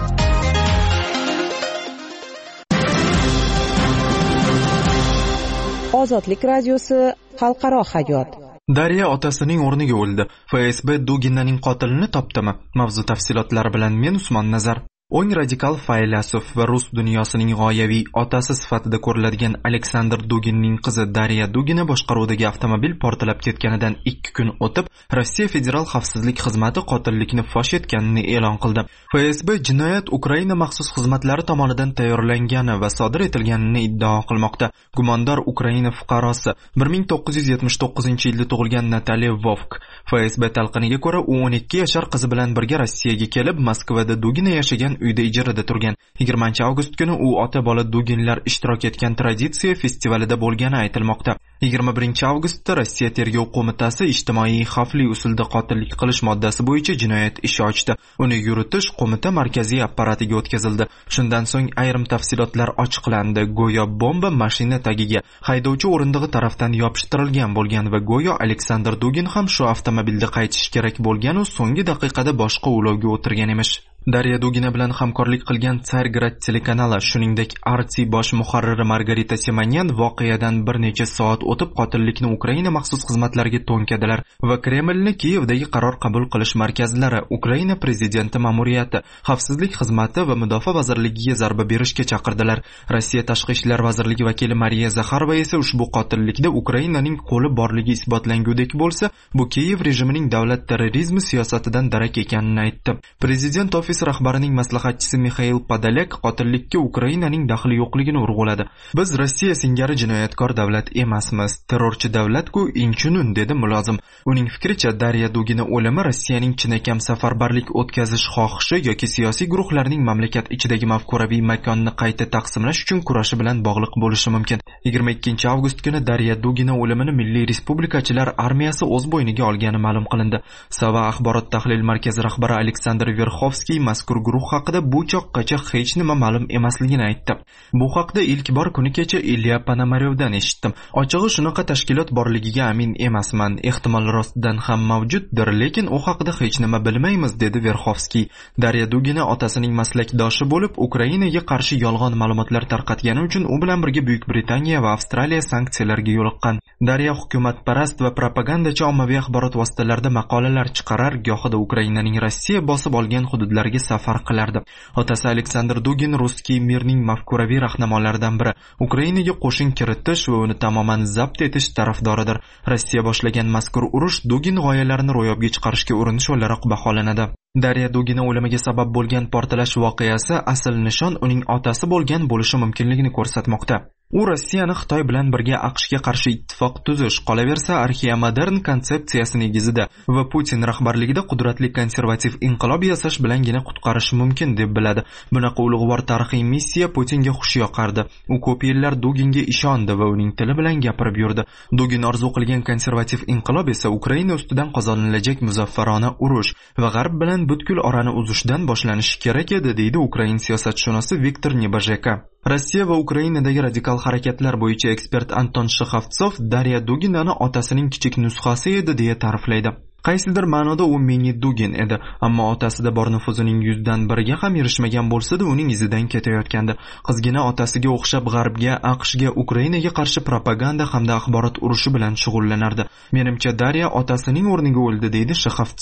Ozodlik radiosi xalqaro hayot. Darya otasining o'rniga o'ldi. F S B Duginaning qotilini topdimi? Mavzu tafsilotlari bilan men Usmon Nazar. O'ng radikal faylasuf va rus dunyosining g'oyaviy otasi sifatida ko'riladigan Aleksandr Duginning qizi Darya Dugina boshqaruvidagi avtomobil portlab ketganidan ikki kun o'tib, Rossiya Federal xavfsizlik xizmati qotillikni fosh etganini e'lon qildi. F S B jinoyat Ukraina maxsus xizmatlari tomonidan tayyorlangani va sodir etilganini iddao qilmoqda. Gumondor Ukraina fuqarosi bir ming to'qqiz yuz yetmish to'qqizinchi yilda tug'ilgan Nataliya Vovk. F S B talqiniga ko'ra, u o'n ikki yashar qizi bilan birga Rossiyaga kelib, Moskvada Dugina yashagan uyda ijarada turgan. yigirmanchi avgust kuni u ota-bola Duginlar ishtirok etgan traditsiya festivalida bo'lgani aytilmoqda. yigirma birinchi avgustda Rossiya tergov qo'mitasi ijtimoiy xavfli usulda qotillik qilish moddasi bo'yicha jinoyat ishi ochdi. Uni yuritish qo'mita markaziy apparatiga o'tkazildi. Shundan so'ng ayrim tafsilotlar ochiqlandi. Go'yo bomba mashina tagiga haydovchi o'rindig'i tarafdan yopishtirilgan bo'lgan va go'yo Aleksandr Dugin ham shu avtomobilda qaytish kerak bo'lgan u so'nggi daqiqada boshqa ulovga o'tirgan emish. Darya Dugina bilan hamkorlik qilgan Tsargrad telekanali, shuningdek Arti bosh muharriri Margarita Simonyan voqeadan bir necha soat o'tib qotillikni Ukraina maxsus xizmatlariga to'nkadilar va Kremlni Kiyevdagi qaror qabul qilish markazlari, Ukraina prezidenti ma'muriyati, xavfsizlik xizmati va mudofaa vazirligiga zarba berishga chaqirdilar. Rossiya tashqi ishlar vazirligi vakili Mariya Zakharova esa ushbu qotillikda Ukrainaning qo'li borligi isbotlangudek bo'lsa, bu Kiyev rejimining davlat terrorizmi siyosatidan darak ekanini aytdi. Prezident rahbarining maslahatchisi Mikhail Podolyak qotillikka Ukrainaning daxli yo'qligini urg'uladi. Biz Rossiya singari jinoyatkor davlat emasmiz, terrorchi davlat-ku inchunun, dedi mulozim. Uning fikricha, Darya Dugina o'limi Rossiyaning chinakam safarbarlik o'tkazish xohishi yoki siyosiy guruhlarning mamlakat ichidagi mafkuraviy makonni qayta taqsimlash uchun kurashi bilan bog'liq bo'lishi mumkin. yigirma ikkinchi avgust kuni Darya Dugina o'limini Milliy Respublikachilar armiyasi o'z bo'yniga olgani ma'lum qilindi. Sava axborot tahlil markazi rahbari Aleksandr Verxovskiy mazkur guruh haqida bu choqqacha hech nima ma'lum emasligini aytdi. Bu haqda ilk bor kuni kecha Ilya Panamaryovdan eshitdim. Ochig'i shunaqa tashkilot borligiga amin emasman. Ehtimol rostdan ham mavjuddir, lekin u haqida hech nima bilmaymiz, dedi Verxovskiy. Darya Dugina otasining maslakdoshi bo'lib, Ukrainaga qarshi yolg'on ma'lumotlar tarqatgani uchun u bilan birga Buyuk Britaniya va Avstraliya sanksiyalarga yo'liqqan. Darya hukumatparast va propagandachi ommaviy axborot vositalarida maqolalar chiqarar, gohida Ukrainaning Rossiya bosib olgan hududlariga safar qilardi. Otasi Aleksandr Dugin Ruskiy mirning mafkuraviy rahnamolaridan biri. Ukrainaga qo'shin kiritish va uni tamoman zabt etish tarafdoridir. Rossiya boshlagan mazkur urush Dugin g'oyalarini ro'yobga chiqarishga urinish o'laroq baholanadi. Darya Dugina o'limiga sabab bo'lgan portlash voqeasi asl nishon uning otasi bo'lgan bo'lishi mumkinligini ko'rsatmoqda. U Rossiyani Xitoy bilan birga AQShga qarshi ittifoq tuzish, qolaversa arxeomodern konsepsiyasi negizida va Putin rahbarligida qudratli konservativ inqilob yasash bilangina qutqarish mumkin deb biladi. Bunaqa ulug'vor tarixiy missiya Putinga xush yoqardi. U ko'p yillar Duginga ishondi va uning tili bilan gapirib yurdi. Dugin orzu qilgan konservativ inqilob esa Ukraina ustidan qozonilajak muzaffarona urush va G'arb bilan butkul orani uzishdan boshlanishi kerak edi, deydi Ukrain siyosatshunosi Viktor Nebojeka. Rossiya va Ukrainadagi radikal harakatlar bo'yicha ekspert Anton Shixovtsov Darya Duginani otasining kichik nusxasi edi deya ta'riflaydi. Qaysidir ma'noda u mini Dugin edi, ammo otasida bor nufuzining yuzdan biriga ham erishmagan bo'lsa-da, uning izidan ketayotgandi. Qizgina otasiga o'xshab G'arbga, AQShga, Ukrainaga qarshi propaganda hamda axborot urushi bilan shug'ullanardi. Menimcha Darya otasining o'rniga o'ldi, deydi Shixovtsov.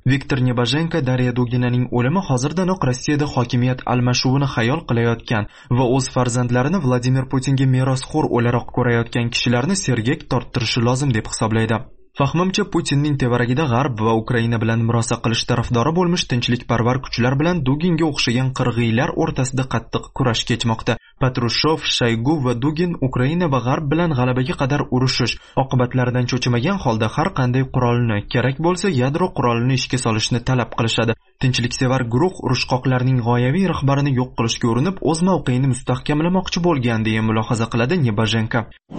Viktor Nebozhenko Darya Duginaning o'limi hozirdanoq Rossiyada hokimiyat almashuvini xayol qilayotgan va o'z farzandlarini Vladimir Putinga merosxo'r o'laroq ko'rayotgan kishilarni sergak torttirishi lozim deb hisoblaydi. Fahmimcha, Putinning tevaragida G'arb va Ukraina bilan murosa qilish tarafdori bo'lmish tinchlikparvar kuchlar bilan Duginga o'xshagan qirg'iylar o'rtasida qattiq kurash kechmoqda. Patrushov, Shaygu va Dugin Ukraina va G'arb bilan g'alabaga qadar urushish, oqibatlaridan cho'chimagan holda har qanday qurolni, kerak bo'lsa yadro qurolini ishga solishni talab qilishadi. Tinchliksevar guruh urushqoqlarning g'oyaviy rahbarini yo'q qilishga urinib, o'z mavqeini mustahkamlamoqchi bo'lgan deya mulohaza qiladi Nebozhenko.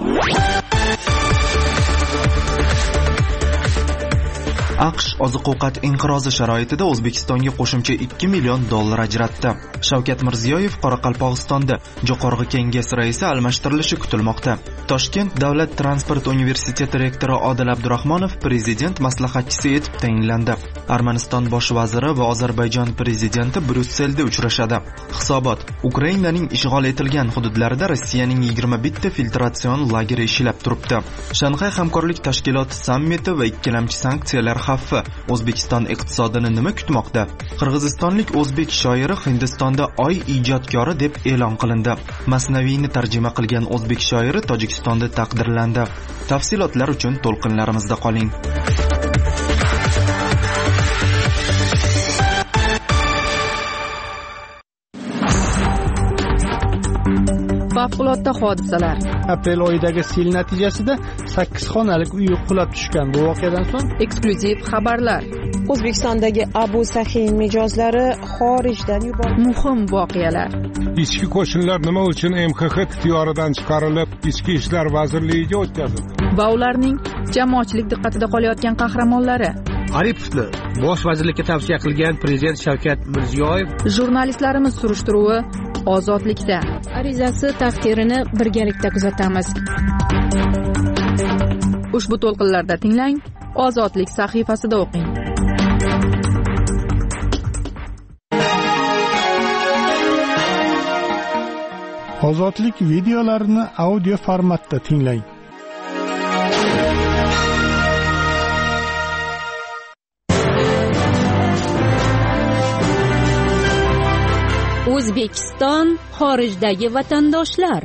AQSh oziq-ovqat inqirozi sharoitida O'zbekistonga qo'shimcha ikki million dollar ajratdi. Shavkat Mirziyoyev Qoraqalpog'istonda Jo'qorg'i Kenges raisi almashtirilishi kutilmoqda. Toshkent davlat transport universiteti rektori Odil Abdurahmonov prezident maslahatchisi etib tayinlandi. Armaniston bosh vaziri va Ozarbayjon prezidenti Bryusselda uchrashadi. Hisobot: Ukrainaning ishg'ol etilgan hududlarida Rossiyaning yigirma bitta filtratsion lageri ishlab turibdi. Shanxay hamkorlik tashkiloti sammiti va ikkilamchi sanksiyalar xavfi O'zbekiston iqtisodini nima kutmoqda? Qirg'izistonlik o'zbek shoiri Hindistonda oy ijodkori deb e'lon qilindi. Masnaviyni tarjima qilgan o'zbek shoiri Tojikistonda taqdirlandi. Tafsilotlar uchun to'lqinlarimizda qoling. Favqulodda hodisalar. Aprel oyidagi sel natijasida sakkiz xonalik uy qulab tushgan. Bu voqeadan so'ng eksklyuziv xabarlar. O'zbekistondagi Abu Sahin mijozlari xorijdan yuborildi. Muhim voqealar. Ichki qo'shinlar nima uchun M X X ixtiyoridan chiqarilib, Ichki ishlar vazirligiga o'tkazildi? Va ularning jamoatchilik diqqatida qolayotgan qahramonlari. Aripovni bosh vazirlikka tavsiya qilgan prezident Shavkat Mirziyoyev. Jurnalistlarimiz surishtiruvi ozodlikda. Arizasi taqdirini birgalikda kuzatamiz. Ushbu to'lqinlarda tinglang, Ozodlik sahifasida o'qing. Ozodlik videolarini audio formatda tinglang. O'zbekiston xorijdagi vatandoshlar.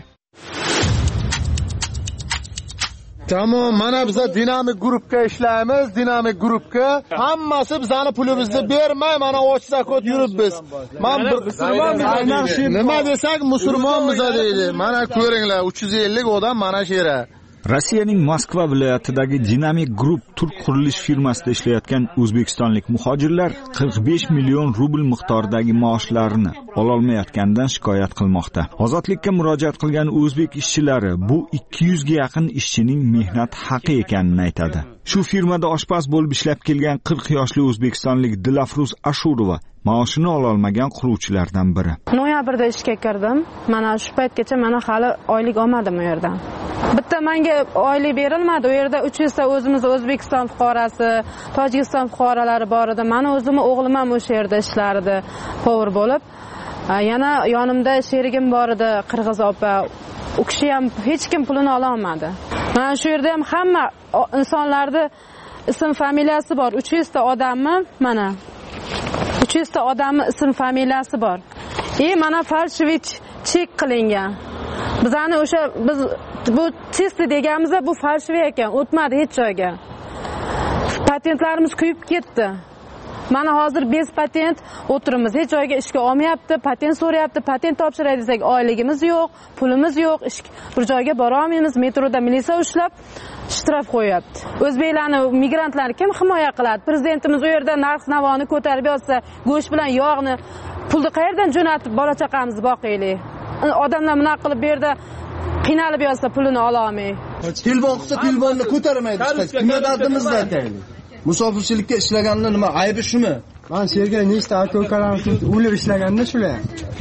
Tamam, mana biz dinamik guruhga ishlaymiz, dinamik guruhga. Hammasi bizning pulimizni bermay, mana och zakot yuribmiz. Men bir musulmonmiz. Nima desak musulmonmiz deydi. Mana ko'ringlar, uch yuz ellik odam mana shu yerda. Rossiyaning Moskva viloyatidagi Dinamik Group turk qurilish firmasida ishlayotgan o'zbekistonlik muhojirlar qirq besh million rubl miqdoridagi maoshlarini ololmayotganidan shikoyat qilmoqda. Ozodlikka murojaat qilgan o'zbek ishchilari bu ikki yuz ga yaqin ishchining mehnat haqi ekanini aytadi. Shu firmada oshpaz bo'lib ishlab kelgan qirq yoshli o'zbekistonlik Dilafruz Ashurova maoshini ololmagan quruvchilardan biri. Noyabrda ishga kirdim. Mana shu paytgacha mana hali oylik olmadim u yerdan. Bitta menga oylik berilmadi. U yerda uch yuz ta o'zimiz O'zbekiston fuqarosi, Tojikiston fuqarolari bor edi. Meni o'zimni o'g'lim ham o'sha yerda ishlardi, povur bo'lib. Yana yonimda sherigim bor edi, Qirg'iz opa. U kishi ham hech kim pulini ola olmadi. Mana shu yerda ham hamma insonlarda ism familiyasi bor. uch yuz ta odammi? Mana uch yuz ta odamning ism familiyasi bor. E mana falshivich chek qilingan. Bizani o'sha biz bu test deganimizda bu falshiv ekan, o'tmadi hech joyga. Patentlarimiz kuyib ketdi. Mana hozir besh patent o'tirimiz, hech joyga ishga olmayapti, patent so'rayapti, patent topshiray desak oyligimiz yo'q, pulimiz yo'q, ish bir joyga bora olmaymiz, metroda militsiya ushlab shtraf qo'yapti. O'zbeklarni, migrantlarni kim himoya qiladi? Prezidentimiz u yerda narx-navoni ko'tarib yotsa, go'sht bilan yog'ni, pulni qayerdan jo'natib bola chaqamizni boqaylik? Odamlar bunaqa qilib bu yerda qiynalib yotsa pulini ola olmay. Telefon qilsa telefonni ko'tarmaydi. Nima dardimizni aytaylik? Musofirchilikka ishlaganlar nima aybi shumi? Men serga nechta aka-ukalarim o'lib ishlaganda shular.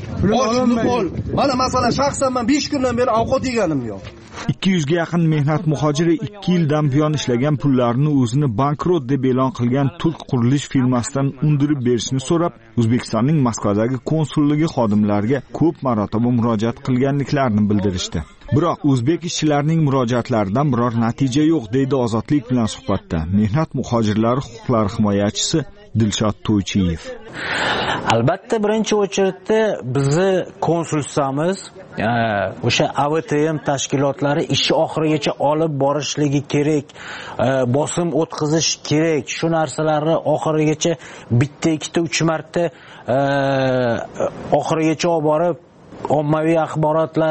Mana masalan shaxsan men besh kundan beri ovqat yeganim yo'q. ikki yuz ga yaqin mehnat muhojiri ikki yildan buyon ishlagan pullarini o'zini bankrot deb e'lon qilgan turk qurilish firmasidan undirib berishni so'rab, O'zbekistonning Moskvadagi konsulligi xodimlariga ko'p marotaba murojaat qilganliklarini bildirishdi. Biroq o'zbek ishchilarining murojaatlaridan biror natija yo'q, deydi Ozodlik bilan suhbatda mehnat muhojirlari huquqlari himoyachisi Dilshod To'ychiyev. Albatta birinchi o'chirda bizni konsulsiyamiz o'sha A V T M tashkilotlari ishi oxirigacha olib borishligi kerak, bosim o'tkazish kerak. Shu narsalarni oxirigacha bitta, ikkita, uch marta oxirigacha olib borib ommaviy axborotlar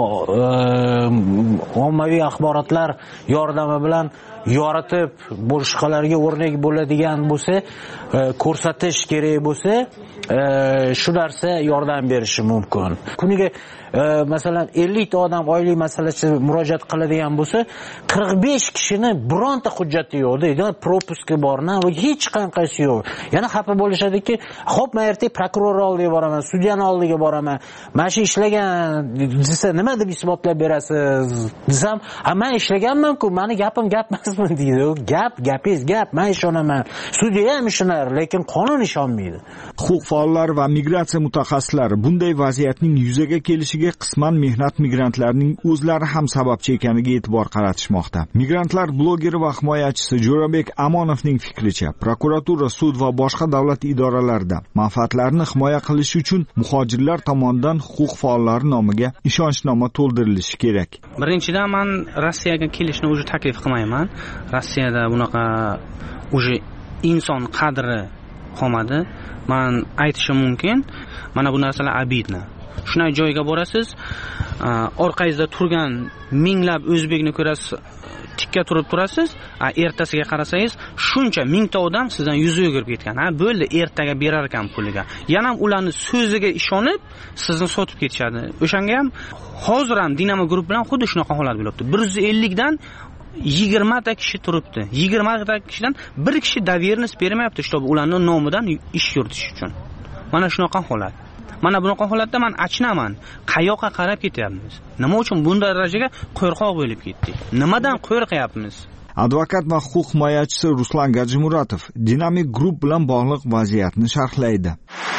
ommaviy axborotlar yordami bilan yoritib boshqalarga o'rnak bo'ladigan bo'lsa, ko'rsatish kerak bo'lsa, shu narsa yordam berishi mumkin. Kuniga masalan ellik ta odam oylik masalasi murojaat qiladigan bo'lsa, qirq besh kishini bironta hujjati yo'q deydi, propuski borna, hech qanaqasi yo'q. Yana xafa bo'lishadiki, xo'p, men ertaga prokuror oldiga boraman, sudyaning oldiga boraman. Mana shu ishlagan desa nima deb isbotlab berasiz? Desam, "Ha, men ishlaganman-ku, meni gapim gap emasmi?" deydi. Gap, gapingiz gap, men ishonaman. Sudya ham ishonar, lekin qonun ishonmaydi. Huquq faollari va migratsiya mutaxassislari bunday vaziyatning yuzaga kelishiga qisman mehnat migrantlarining o'zlari ham sababchi ekaniga e'tibor qaratishmoqda. Migrantlar blogeri va himoyachisi Jo'rabek Amonovning fikricha, prokuratura, sud va boshqa davlat idoralarida manfaatlarini himoya qilish uchun muhojirlar tomonidan huquq faollari nomiga ishonchnoma to'ldirilishi kerak. Birinchidan men Rossiyaga kelishni o'zi taklif qilmayman. Rossiyada bunaqa o'zi inson qadri qolmadi. Men aytishim mumkin, mana bu narsalar abidna. Shunday joyga borasiz, orqangizda turgan minglab o'zbekni ko'rasiz, tikka turib turasiz, ertasiga qarasangiz, shuncha mingta odam sizdan yuz o'girib ketgan. Ha, bo'ldi, ertaga berar ekan puliga. Yana ham ularning so'ziga ishonib, sizni sotib ketishadi. O'shanga ham hozir ham Dinamo Group bilan xuddi shunaqa holat bo'lyapti. bir yuz ellik dan yigirma ta kishi turibdi. yigirma ta kishidan bir kishi dovernost bermayapti, чтобы ularning nomidan ish yuritish uchun. Mana shunaqa holat. Mana bunaqa holatda men achinaman. Qayoqqa qarab ketyapmiz? Nima uchun bunday darajaga qo'rqoq bo'lib ketdik? Nimadan qo'rqyapmiz? Advokat va huquq himoyachisi Ruslan Gajimuratov Dynamic Group bilan bog'liq vaziyatni sharhlaydi.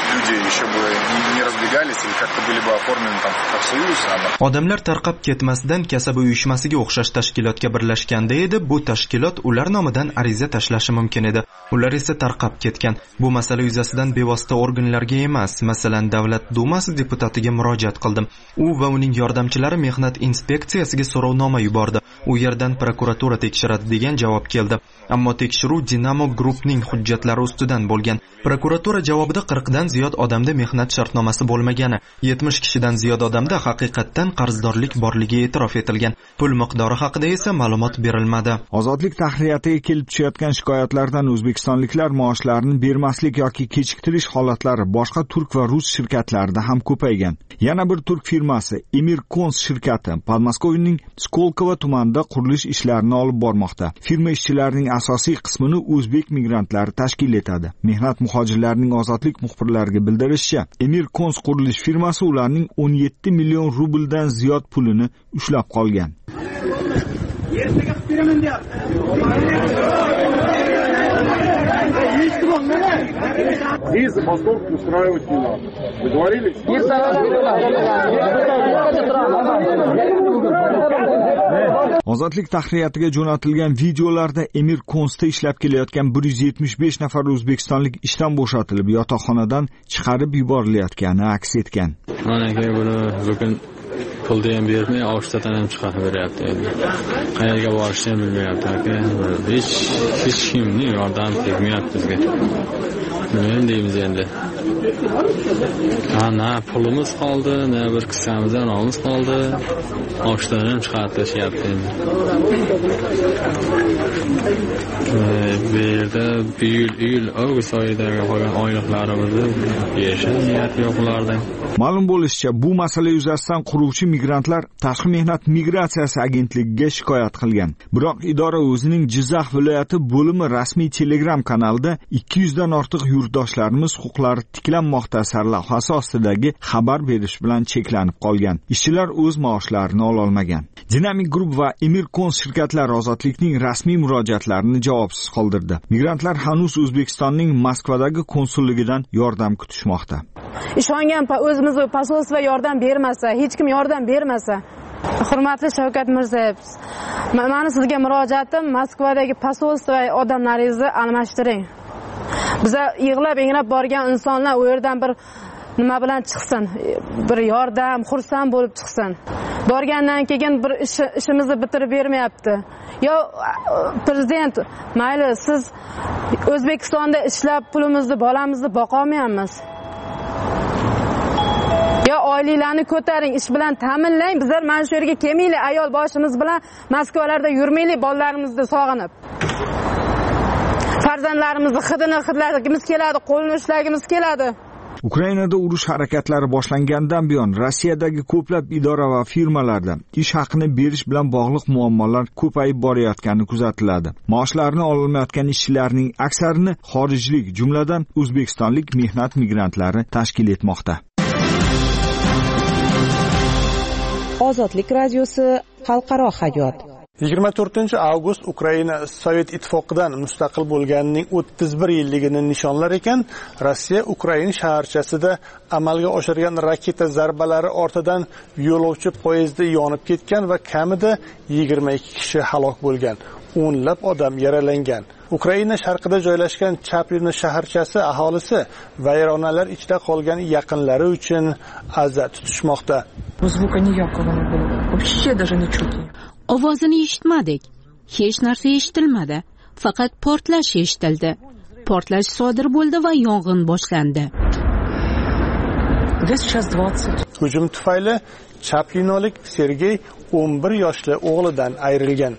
Odamlar tarqab ketmasidan kasaba uyushmasiga o'xshash tashkilotga birlashganda edi, bu tashkilot ular nomidan ariza tashlashi mumkin edi. Ular esa tarqab ketgan. Bu masala yuzasidan bevosita organlarga emas, masalan, Davlat Dumasi deputatiga murojaat qildim. U va uning yordamchilari mehnat inspeksiyasiga so'rovnoma yubordi. U yerdan prokuratura tekshiradi degan javob keldi. Ammo tekshiruv Dinamo Groupning hujjatlari ustidan bo'lgan. Prokuratura javobida qirq dan ziyod odamda mehnat shartnomasi bo'lmagani, yetmish kishidan ziyod odamda haqiqatdan qarzdorlik borligi e'tirof etilgan. Pul miqdori haqida esa ma'lumot berilmadi. Ozodlik tahriyatiga kelib tushayotgan shikoyatlardan o'zbekistonliklar maoshlarini bermaslik yoki kechiktirish holatlari boshqa turk va rus shirkatlarida ham ko'paygan. Yana bir turk firmasi Emir Kons shirkati Podmoskvaning Skolkovo tumanida qurilish ishlarini olib bormoqda. Firma ishchilarining asosiy qismini o'zbek migrantlari tashkil etadi. Mehnat muhojirlarining ozodlik muxbirlariga bildirishicha, Emir Kons qurilish firmasi ularning o'n yetti million rubldan ziyod pulini ushlab qolgan. Из забастовки устраивать не надо. Договорились? Ozodlik tahriyatiga jo'natilgan videolarda Emir Konsda ishlab kelayotgan bir yuz yetmish besh nafar o'zbekistonlik ishdan bo'shatilib, yotoqxonadan chiqarib yuborilayotgani aks etgan. Mana buni bugun pulni ham bermay, oshtadan ham chiqarib beryapti. Qayerga borishni ham bilmayapti aka. Hech hech kimning yordam tegmayapti bizga. Nima deymiz endi? Ana pulimiz qoldi, na bir qissamizdan olimiz qoldi. Oshtadan ham chiqarib tashyapti endi. Bu yerda bir yil, yil avgust oyidagi qolgan oyliklarimizni berishga niyat yo'q ulardan. Ma'lum bo'lishicha, bu masala yuzasidan quruvchi migrantlar Tashqi mehnat migratsiyasi agentligiga shikoyat qilgan. Biroq idora o'zining Jizzax viloyati bo'limi rasmiy Telegram kanalida ikki yuz dan ortiq yurtdoshlarimiz huquqlari tiklanmoqda sarlavhasi ostidagi xabar berish bilan cheklanib qolgan. Ishchilar o'z maoshlarini ola olmagan. Dynamic Group va Emir Kons shirkatlari ozodlikning rasmiy murojaatlarini javobsiz qoldirdi. Migrantlar hanuz O'zbekistonning Moskvadagi konsulligidan yordam kutishmoqda. Ishongan o'zimiz posolstva yordam bermasa, hech kim yordam bermasa, Hurmatli Shavkat Mirziyoyev, meni sizga murojaatim Moskvadagi posolstvo odamlaringizni almashtiring. Biza yig'lab-ingrab borgan insonlar u yerdan bir nima bilan chiqsin, bir yordam, xursand bo'lib chiqsin. Borgandan keyin bir ish, ishimizni bitirib bermayapti. Yo prezident, mayli siz O'zbekistonda ishlab pulimizni, bolamizni boqa olmayapmiz. Yo oilalarni ko'taring, ish bilan ta'minlang. Bizlar mana shu yerga kelmaylik, ayol boshimiz bilan Moskvalarda yurmaylik, bolalarimizni sog'inib. Farzandlarimizni hidini hidlagimiz keladi, qo'lini ushlagimiz keladi. Ukrainada urush harakatlari boshlangandan buyon Rossiyadagi ko'plab idora va firmalarda ish haqini berish bilan bog'liq muammolar ko'payib borayotgani kuzatiladi. Maoshlarini ololmayotgan ishchilarning aksarini xorijlik, jumladan o'zbekistonlik mehnat migrantlari tashkil etmoqda. Ozodlik radiosi xalqaro hayot. yigirma to'rtinchi avgust Ukraina Sovet ittifoqidan mustaqil bo'lganining o'ttiz bir yilligini nishonlar ekan, Rossiya Ukraina shaharchasida amalga oshirgan raketa zarbalari ortidan yo'lovchi poyezdi yonib ketgan va kamida yigirma ikki kishi halok bo'lgan, o'nlab odam yaralangan. Ukraina sharqida joylashgan Chaplin shaharchasi aholisi vayronalar ichida qolgan yaqinlari uchun azza tutishmoqda. Ovozini eshitmadik. Hech narsa eshitilmadi. Faqat portlash eshitildi. Portlash sodir bo'ldi va yong'in boshlandi. Hujum tufayli Chaplinolik Sergey o'n bir yoshli o'g'lidan ayrilgan.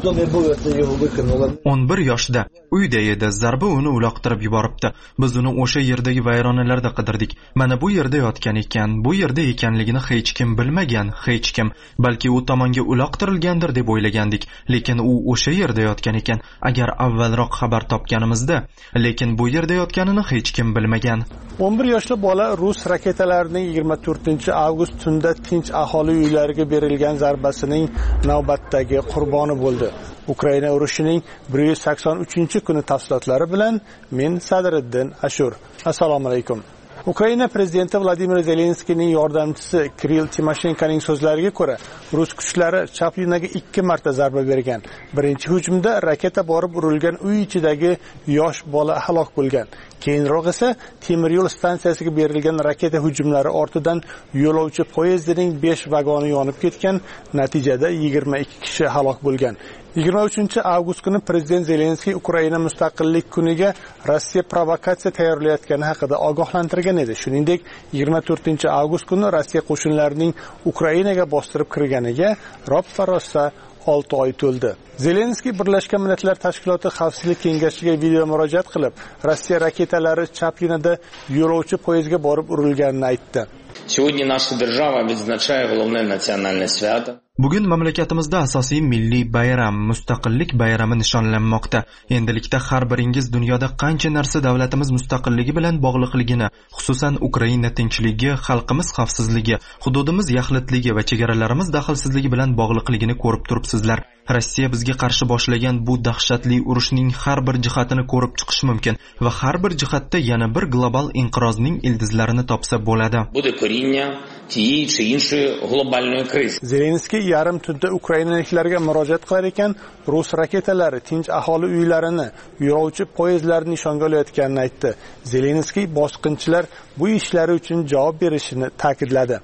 o'n bir yoshda uyda edi, zarba uni uloqtirib yuboribdi. Biz uni o'sha yerdagi vayronalarda qidirdik. Mana bu yerda yotgan ekan, bu yerda ekanligini hech kim bilmagan, hech kim. Balki u tomonga uloqtirilgandir deb o'ylagandik, lekin u o'sha yerda yotgan ekan. Agar avvalroq xabar topganimizda, lekin bu yerda yotganini hech kim bilmagan. o'n bir yoshli bola rus raketalarining yigirma to'rtinchi avgust tunda tinch aholi uylariga berilgan zarbasining navbatdagi qurboni bo'ldi. Ukraina urushining bir yuz sakson uchinchi kuni tafsilotlari bilan men Sadriddin Ashur. Assalomu alaykum. Ukraina prezidenti Vladimir Zelenskiyning yordamchisi Kirill Timoshenkoning so'zlariga ko'ra, rus kuchlari Chaplinaga ikki marta zarba bergan. Birinchi hujumda raketa borib urilgan uy ichidagi yosh bola halok bo'lgan. Keyinroq esa temir yo'l stansiyasiga berilgan raketa hujumlari ortidan yo'lovchi poyezdining besh vagoni yonib ketgan, natijada yigirma ikki kishi halok bo'lgan. yigirma uchinchi avgust kuni prezident Zelenskiy Ukraina mustaqillik kuniga Rossiya provokatsiya tayyorlayotgani haqida ogohlantirgan edi. Shuningdek, yigirma to'rtinchi avgust kuni Rossiya qo'shinlarining Ukrainaga bostirib kirganiga roppa rosa olti oy to'ldi. Zelenskiy Birlashgan Millatlar Tashkiloti Xavfsizlik kengashiga video murojaat qilib, Rossiya raketalari Chaplinada yo'lovchi poyezdga borib urilganini aytdi. Сегодня наша держава відзначає головне національне свято. Bugun mamlakatimizda asosiy milliy bayram, mustaqillik bayrami nishonlanmoqda. Endilikda har biringiz dunyoda qancha narsa davlatimiz mustaqilligi bilan bog'liqligini, xususan Ukraina tinchligi, xalqimiz xavfsizligi, hududimiz yaxlitligi va chegaralarimiz daxlsizligi bilan bog'liqligini ko'rib turibsizlar. Rossiya bizga qarshi boshlagan bu dahshatli urushning har bir jihatini ko'rib chiqish mumkin va har bir jihatda yana bir global inqirozning ildizlarini topsa bo'ladi. Буде коріння тієї чи іншої глобальної кризи. Zelenskiy yarim tunda ukrainaliklarga murojaat qilar ekan, rus raketalari tinch aholi uylarini, yo'lovchi poyezdlarni nishonga olayotganini aytdi. Zelenskiy bosqinchilar bu ishlari uchun javob berishini ta'kidladi.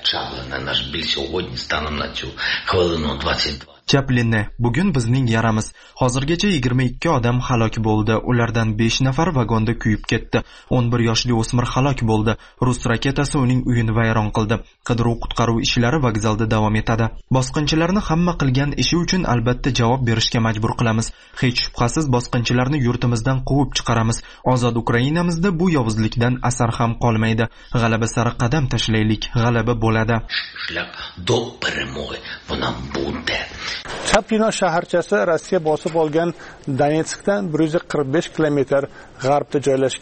Chaplinni bugun bizning yaramiz. Hozirgacha yigirma ikki odam halok bo'ldi. Ulardan besh nafar vagonda kuyib ketdi. o'n bir yoshli o'smir halok bo'ldi. Rus raketasi uning uyini vayron qildi. Qidiruv-qutqaruv ishlari vokzalda davom etadi. Bosqinchilarni hamma qilgan ishi uchun albatta javob berishga majbur qilamiz. Hech shubhasiz bosqinchilarni yurtimizdan quvib chiqaramiz. Ozod Ukrainamizda bu yovuzlikdan asar ham qolmaydi. G'alaba sari qadam tashlaylik. G'alaba bo'ladi. Chaplino shaharchasi Rossiya bosib olgan Donetskdan bir yuz qirq besh kilometr g'arbda joylashgan.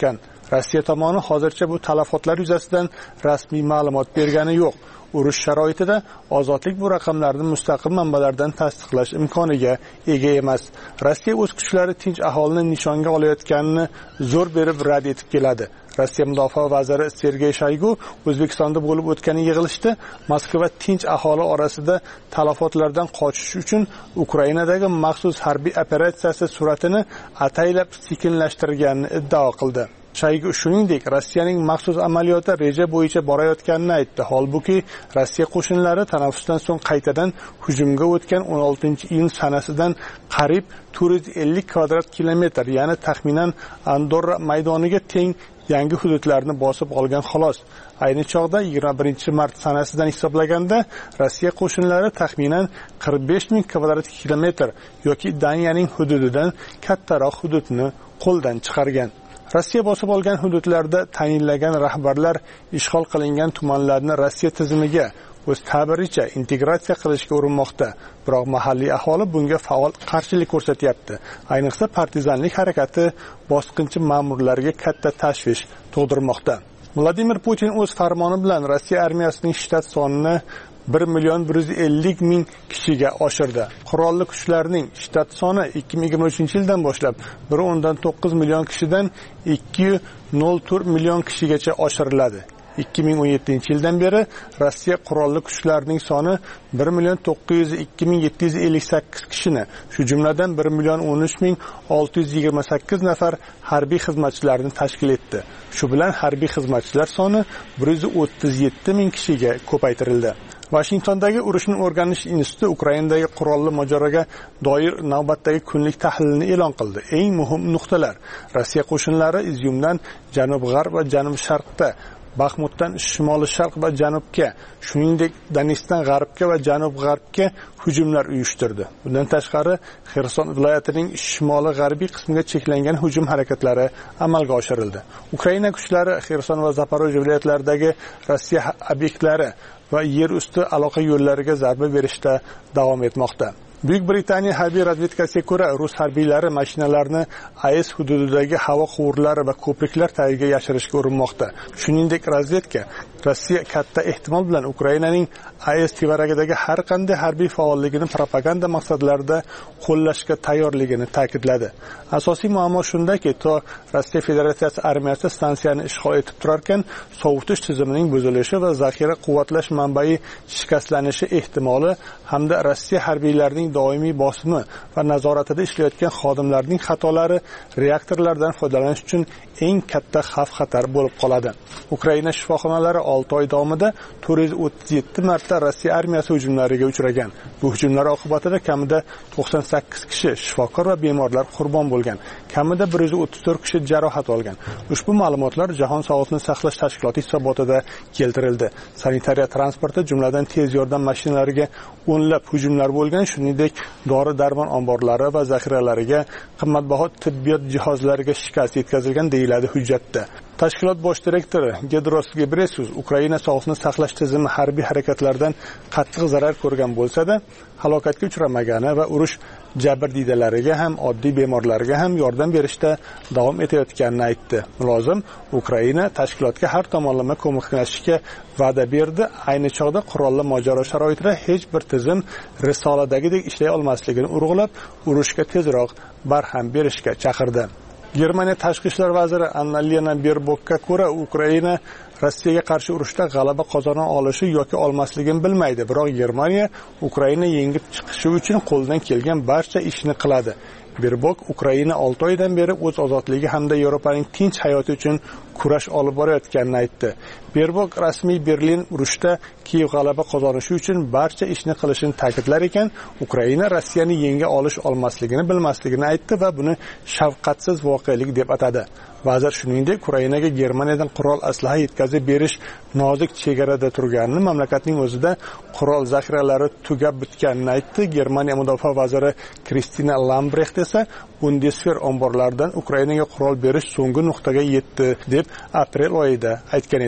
Rossiya tomoni hozircha bu talafotlar yuzasidan rasmiy ma'lumot bergani yo'q. Urush sharoitida ozodlik bu raqamlarni mustaqil manbalardan tasdiqlash imkoniga ega emas. Rossiya o'z kuchlari tinch aholini nishonga olayotganini zo'r berib rad etib keladi. Rossiya mudofaa vaziri Sergey Shoygu O'zbekistonda bo'lib o'tgan yig'ilishda Moskva tinch aholi orasida talafotlardan qochish uchun Ukrainadagi maxsus harbiy operatsiyasi suratini ataylab sekinlashtirganini iddao qildi. Shoygu shuningdek Rossiyaning maxsus amaliyoti reja bo'yicha borayotganini aytdi. Holbuki Rossiya qo'shinlari tanaffusdan so'ng qaytadan hujumga o'tgan o'n oltinchi iyun sanasidan qariyb to'rt yuz ellik kvadrat kilometr, ya'ni taxminan Andorra maydoniga teng yangi hududlarni bosib olgan xolos. Ayni chog'da yigirma birinchi mart sanasidan hisoblaganda Rossiya qo'shinlari taxminan qirq besh ming kvadrat kilometr yoki Daniyaning hududidan kattaroq hududni qo'ldan chiqargan. Rossiya bosib olgan hududlarda tayinlagan rahbarlar ishg'ol qilingan tumanlarni Rossiya tizimiga o'z ta'biricha integratsiya qilishga urinmoqda. Biroq mahalliy aholi bunga faol qarshilik ko'rsatyapti. Ayniqsa partizanlik harakati bosqinchi ma'murlarga katta tashvish tug'dirmoqda. Vladimir Putin o'z farmoni bilan Rossiya armiyasining shtat sonini bir million bir yuz ellik ming kishiga oshirdi. Qurolli kuchlarning shtat soni ikki ming yigirma uchinchi yildan boshlab bir o'ndan to'qqiz million kishidan ikki nol to'rt million kishigacha oshiriladi. ikki ming o'n yettinchi yildan beri Rossiya qurolli kuchlarining soni bir million to'qqiz yuz ikki ming yetti yuz ellik sakkiz kishini, shu jumladan bir million o'n uch ming olti yuz yigirma sakkiz nafar harbiy xizmatchilarni tashkil etdi. Shu bilan harbiy xizmatchilar soni bir yuz o'ttiz yetti ming kishiga ko'paytirildi. Washingtondagi urushni o'rganish instituti Ukrainadagi qurolli mojaroga doir navbatdagi kunlik tahlilini e'lon qildi. Eng muhim nuqtalar: Rossiya qo'shinlari Izyumdan janub-g'arb va janub-sharqda, Baxmutdan shimoli-sharq va janubga, shuningdek Donetskdan g'arbga va janub-g'arbga hujumlar uyushtirdi. Bundan tashqari, Xerson viloyatining shimoli-g'arbiy qismiga cheklangan hujum harakatlari amalga oshirildi. Ukraina kuchlari Xerson va Zaporojye viloyatlaridagi Rossiya obyektlari va yer usti aloqa yo'llariga zarba berishda davom etmoqda. Buyuk Britaniya harbiy razvedkasiga ko'ra, rus harbiylari mashinalarni A E S hududidagi havo quvurlari va ko'priklar tagiga yashirishga urinmoqda. Shuningdek, razvedka Rossiya katta ehtimol bilan Ukrainaning A E S tevaragidagi har qanday harbiy faolligini propaganda maqsadlarida qo'llashga tayyorligini ta'kidladi. Asosiy muammo shundaki, to Rossiya Federatsiyasi armiyasi stansiyani ishg'ol etib turarkan, sovutish tizimining buzilishi va zaxira quvvatlash manbai shikastlanishi ehtimoli hamda Rossiya harbiylarining doimiy bosimi va nazoratida ishlayotgan xodimlarning xatolari reaktorlardan foydalanish uchun eng katta xavf-xatar bo'lib qoladi. Ukraina shifoxonalari olti oy davomida to'rt yuz o'ttiz yetti marta Rossiya armiyasi hujumlariga uchragan. Bu hujumlar oqibatida kamida to'qson sakkiz kishi, shifokor va bemorlar qurbon bo'lgan. Kamida bir yuz o'ttiz to'rt kishi jarohat olgan. Ushbu ma'lumotlar Jahon sog'liqni saqlash tashkiloti hisobotida keltirildi. Sanitariya transporti, jumladan tez yordam mashinalariga o'nlab hujumlar bo'lgan, shuningdek dori-darmon omborlari va zaxiralariga, qimmatbaho tibbiyot jihozlariga shikast yetkazilgan deyiladi hujjatda. Tashkilot bosh direktori Gedros Gebreyesus Ukraina sog'liqni saqlash tizimi harbiy harakatlardan qattiq zarar ko'rgan bo'lsa-da, halokatga uchramagani va urush jabrdiydalariga ham oddiy bemorlarga ham yordam berishda davom etayotganini aytdi. Mulozim Ukraina tashkilotga har tomonlama ko'maklashishga va'da berdi. Ayni chog'da qurolli mojaro sharoitida hech bir tizim risoladagidek ishlay olmasligini urg'ulab, urushga tezroq barham berishga chaqirdi. Germaniya tashqi ishlar vaziri Annalena Baerbockga ko'ra, Ukraina Rossiyaga qarshi urushda g'alaba qozona olishi yoki olmasligini bilmaydi, biroq Germaniya Ukraina yengib chiqishi uchun qo'ldan kelgan barcha ishni qiladi. Baerbock Ukraina olti oydan beri o'z ozodligi hamda Yevropaning tinch hayoti uchun kurash olib borayotganini aytdi. Baerbock rasmiy Berlin urushda Kiyev g'alaba qozonishi uchun barcha ishni qilishini ta'kidlar ekan, Ukraina Rossiyani yenga olish olmasligini bilmasligini aytdi va buni shafqatsiz voqelik deb atadi. Vazir shuningdek, Ukrainaga Germaniyadan qurol aslaha yetkazib berish nozik chegarada turganini, mamlakatning o'zida qurol zaxiralari tugab bitganini aytdi. Germaniya mudofaa vaziri Kristina Lambrecht esa Bundeswehr omborlaridan Ukrainaga qurol berish so'nggi nuqtaga yetdi deb aprel oyida aytgan edi.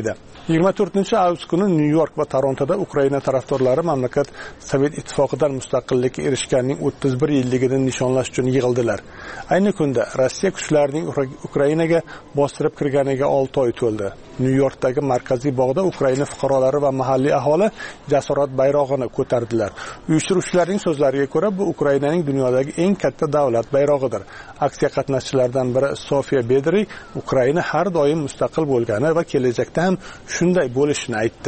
yigirma to'rtinchi avgust kuni Nyu-York va Torontoda Ukraina tarafdorlari mamlakat Sovet ittifoqidan mustaqillikka erishganning o'ttiz bir yilligini nishonlash uchun yig'ildilar. Ayni kunda Rossiya kuchlarining Ukrainaga bostirib kirganiga olti oy to'ldi. Nyu-Yorkdagi markaziy bog'da Ukraina fuqarolari va mahalliy aholi jasorat bayrog'ini ko'tardilar. Uyushtiruvchilarning so'zlariga ko'ra, bu Ukrainaning dunyodagi eng katta davlat bayrog'idir. Aksiya qatnashchilaridan biri Sofiya Bedri Ukraina har doim mustaqil bo'lgani va kelajakda ham shunday bo'lishini aytdi.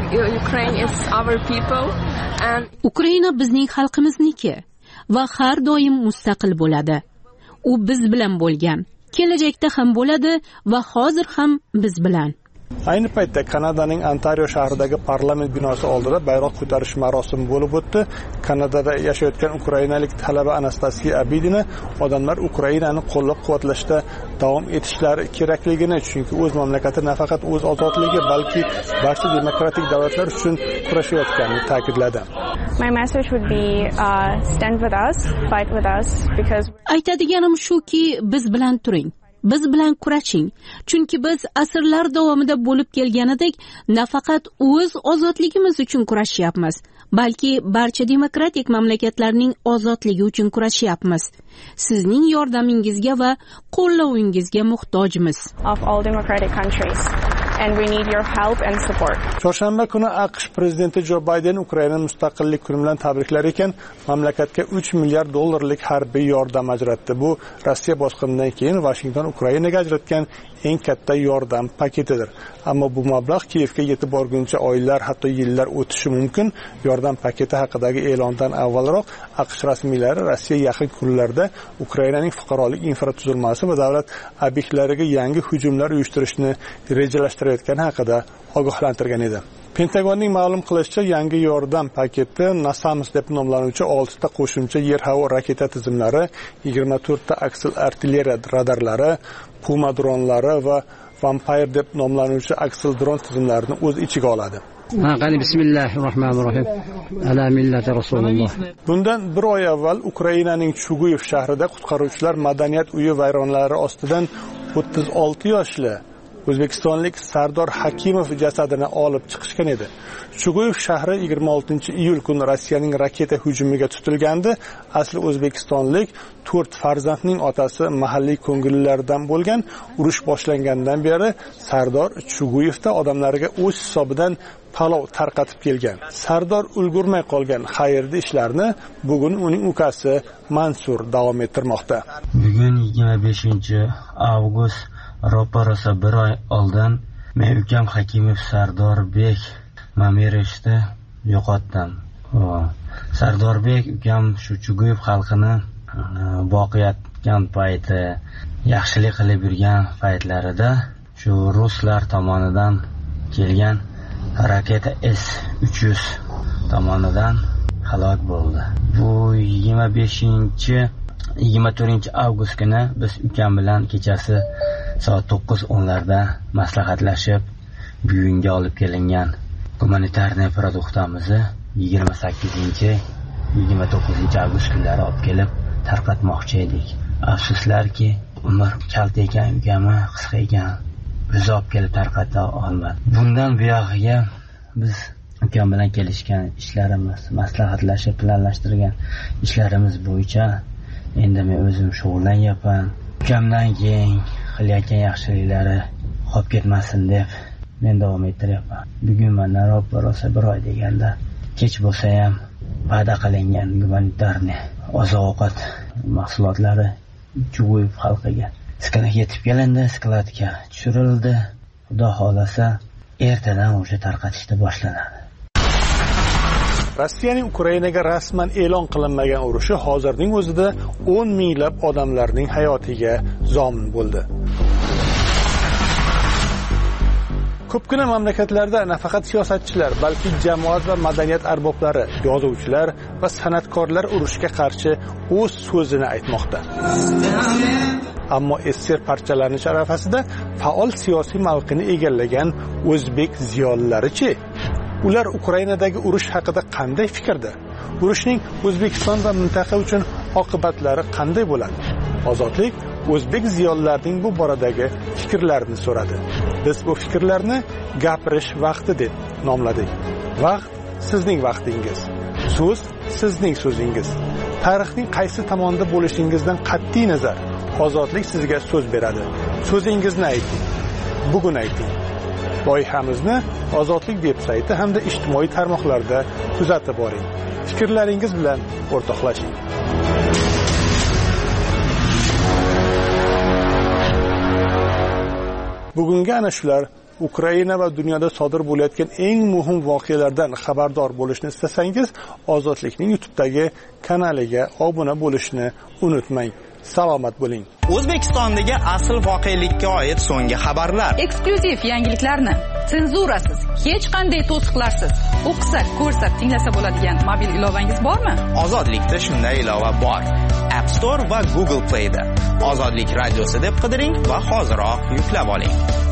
Ukraina bizning xalqimizniki va har doim mustaqil bo'ladi. U biz bilan bo'lgan, kelajakda ham bo'ladi va hozir ham biz bilan. Ayni paytda Kanadaning Ontario shahridagi parlament binosi oldida bayroq ko'tarish marosimi bo'lib o'tdi. Kanadada yashayotgan ukrainalik talaba Anastasiya Abidina odamlar Ukrainani qo'llab-quvvatlashda davom etishlari kerakligini, chunki o'z mamlakati nafaqat o'z ozodligi, balki barcha demokratik davlatlar uchun kurashayotganini ta'kidladi. My message would be uh, stand with us, fight with us because aytadiganim shuki, biz bilan turing. Biz bilan kurashing, chunki biz asrlar davomida bo'lib kelganidek nafaqat o'z ozodligimiz uchun kurashyapmiz, balki barcha demokratik mamlakatlarning ozodligi uchun kurashyapmiz. Sizning yordamingizga va qo'llashingizga muhtojmiz. Of all democratic countries. And we need your help and support. Chorshanba kuni AQSh prezidenti Jo Bayden Ukraina mustaqillik kuni bilan tabriklar ekan, mamlakatga uch milliard dollarlik harbiy yordam ajratdi. Bu Rossiya bosqinidan keyin Washington Ukrainaga ajratgan eng katta yordam paketidir. Ammo bu mablag' Kiyevga yetib borguncha oylar, hatto yillar o'tishi mumkin. Yordam paketi haqidagi e'londan avvalroq AQSh rasmiylari Rossiya yaqin kunlarda Ukrainaning fuqarolik infratuzilmasi va davlat obyektlariga yangi hujumlar uyushtirishni rejalashtirayotgani haqida ogohlantirgan edi. Pentagonning ma'lum qilishicha, yangi yordam paketi NASAMS deb nomlanuvchi oltita qo'shimcha yer-havo raketa tizimlari, yigirma to'rtta aksil artilleriya radarlari, Puma dronlari va Vampire deb nomlanuvchi aksil dron tizimlarini o'z ichiga oladi. Bismillahirrohmanirrohim. Ala millati Rasululloh. Bundan bir oy avval Ukrainaning Chuguyev shahrida qutqaruvchilar madaniyat uyi vayronlari ostidan o'ttiz olti yoshli o'zbekistonlik Sardor Hakimov jasadini olib chiqishgan edi. Chuguyev shahri yigirma oltinchi iyul kuni Rossiyaning raketa hujumiga tutilgandi. Asli o'zbekistonlik to'rt farzandning otasi mahalliy ko'ngillilardan bo'lgan. Urush boshlangandan beri Sardor Chuguyevda odamlarga o'z hisobidan palov tarqatib kelgan. Sardor ulgurmay qolgan xayrli ishlarni bugun uning ukasi Mansur davom ettirmoqda. Bugun yigirma beshinchi avgust, ro'parasi bir oy oldin men ukam Hakimov Sardorbek Mamirishni yo'qotdim. Sardorbek ukam shu Chuguyev xalqini boqayotgan payti, yaxshilik qilib yurgan paytlarida shu ruslar tomonidan kelgan raketa S uch yuz tomonidan halok bo'ldi. Bu yigirma beshinchi yigirma to'rtinchi avgust kuni biz ukam bilan kechasi soat to'qqiz o'nlarda maslahatlashib bugunga olib kelingan gumanitarniy produktimizni yigirma sakkizinchi yigirma to'qqizinchi avgust kunlari olib kelib tarqatmoqchi edik. Afsuslarki, umr kalta ekan, ukami qisqa ekan, biz olib kelib tarqata olmadi. Bundan buyog'iga biz ukam bilan kelishgan ishlarimiz, maslahatlashib planlashtirgan ishlarimiz bo'yicha endi men o'zim shug'ullanyapman. Ukamdan keyin qilayotgan yaxshiliklari qolib ketmasin deb men davom ettiryapman. Bugun mana ro'parasi bir oy deganda kech bo'lsa ham va'da qilingan gumanitarniy oziq-ovqat mahsulotlari Chuguyev xalqiga skladga yetib kelindi, skladga tushirildi. Xudo xolasa ertadan o'sha tarqatishda boshlanadi. Rossiyaning Ukrainaga rasman e'lon qilinmagan urushi hozirning o'zida o'n minglab odamlarning hayotiga zomin bo'ldi. Ko'pgina mamlakatlarda nafaqat siyosatchilar, balki jamoat va madaniyat arboblari, yozuvchilar va san'atkorlar urushga qarshi o'z so'zini aytmoqda. Ammo esser parchalanish arafasida faol siyosiy mavqeni egallagan o'zbek ziyolilari-chi? Ular Ukrainadagi urush haqida qanday fikrda? Urushning O'zbekiston va mintaqa uchun oqibatlari qanday bo'ladi? Ozodlik o'zbek ziyolilarining bu boradagi fikrlarini so'radi. Biz bu fikrlarni gapirish vaqti deb nomladik. Vaqt sizning vaqtingiz. So'z sizning so'zingiz. Tarixning qaysi tomonda bo'lishingizdan qat'iy nazar ozodlik sizga so'z beradi. So'zingizni ayting. Bugun ayting. Loyihamizni Ozodlik veb-sayti hamda ijtimoiy tarmoqlarda kuzatib boring. Fikrlaringiz bilan o'rtoqlashing. Bugungi ana shular Ukraina va dunyoda sodir bo'layotgan eng muhim voqealardan xabardor bo'lishni istasangiz, Ozodlikning YouTube'dagi kanaliga obuna bo'lishni unutmang. Salomat bo'ling. O'zbekistondagi asl voqelikka oid so'nggi xabarlar, eksklyuziv yangiliklarni senzurasiz, hech qanday to'siqlarsiz o'qisa, ko'rsa, tinglasa bo'ladigan mobil ilovangiz bormi? Ozodlikda shunday ilova bor. App Store va Google Play da Ozodlik radiosi deb qidiring va hoziroq yuklab oling.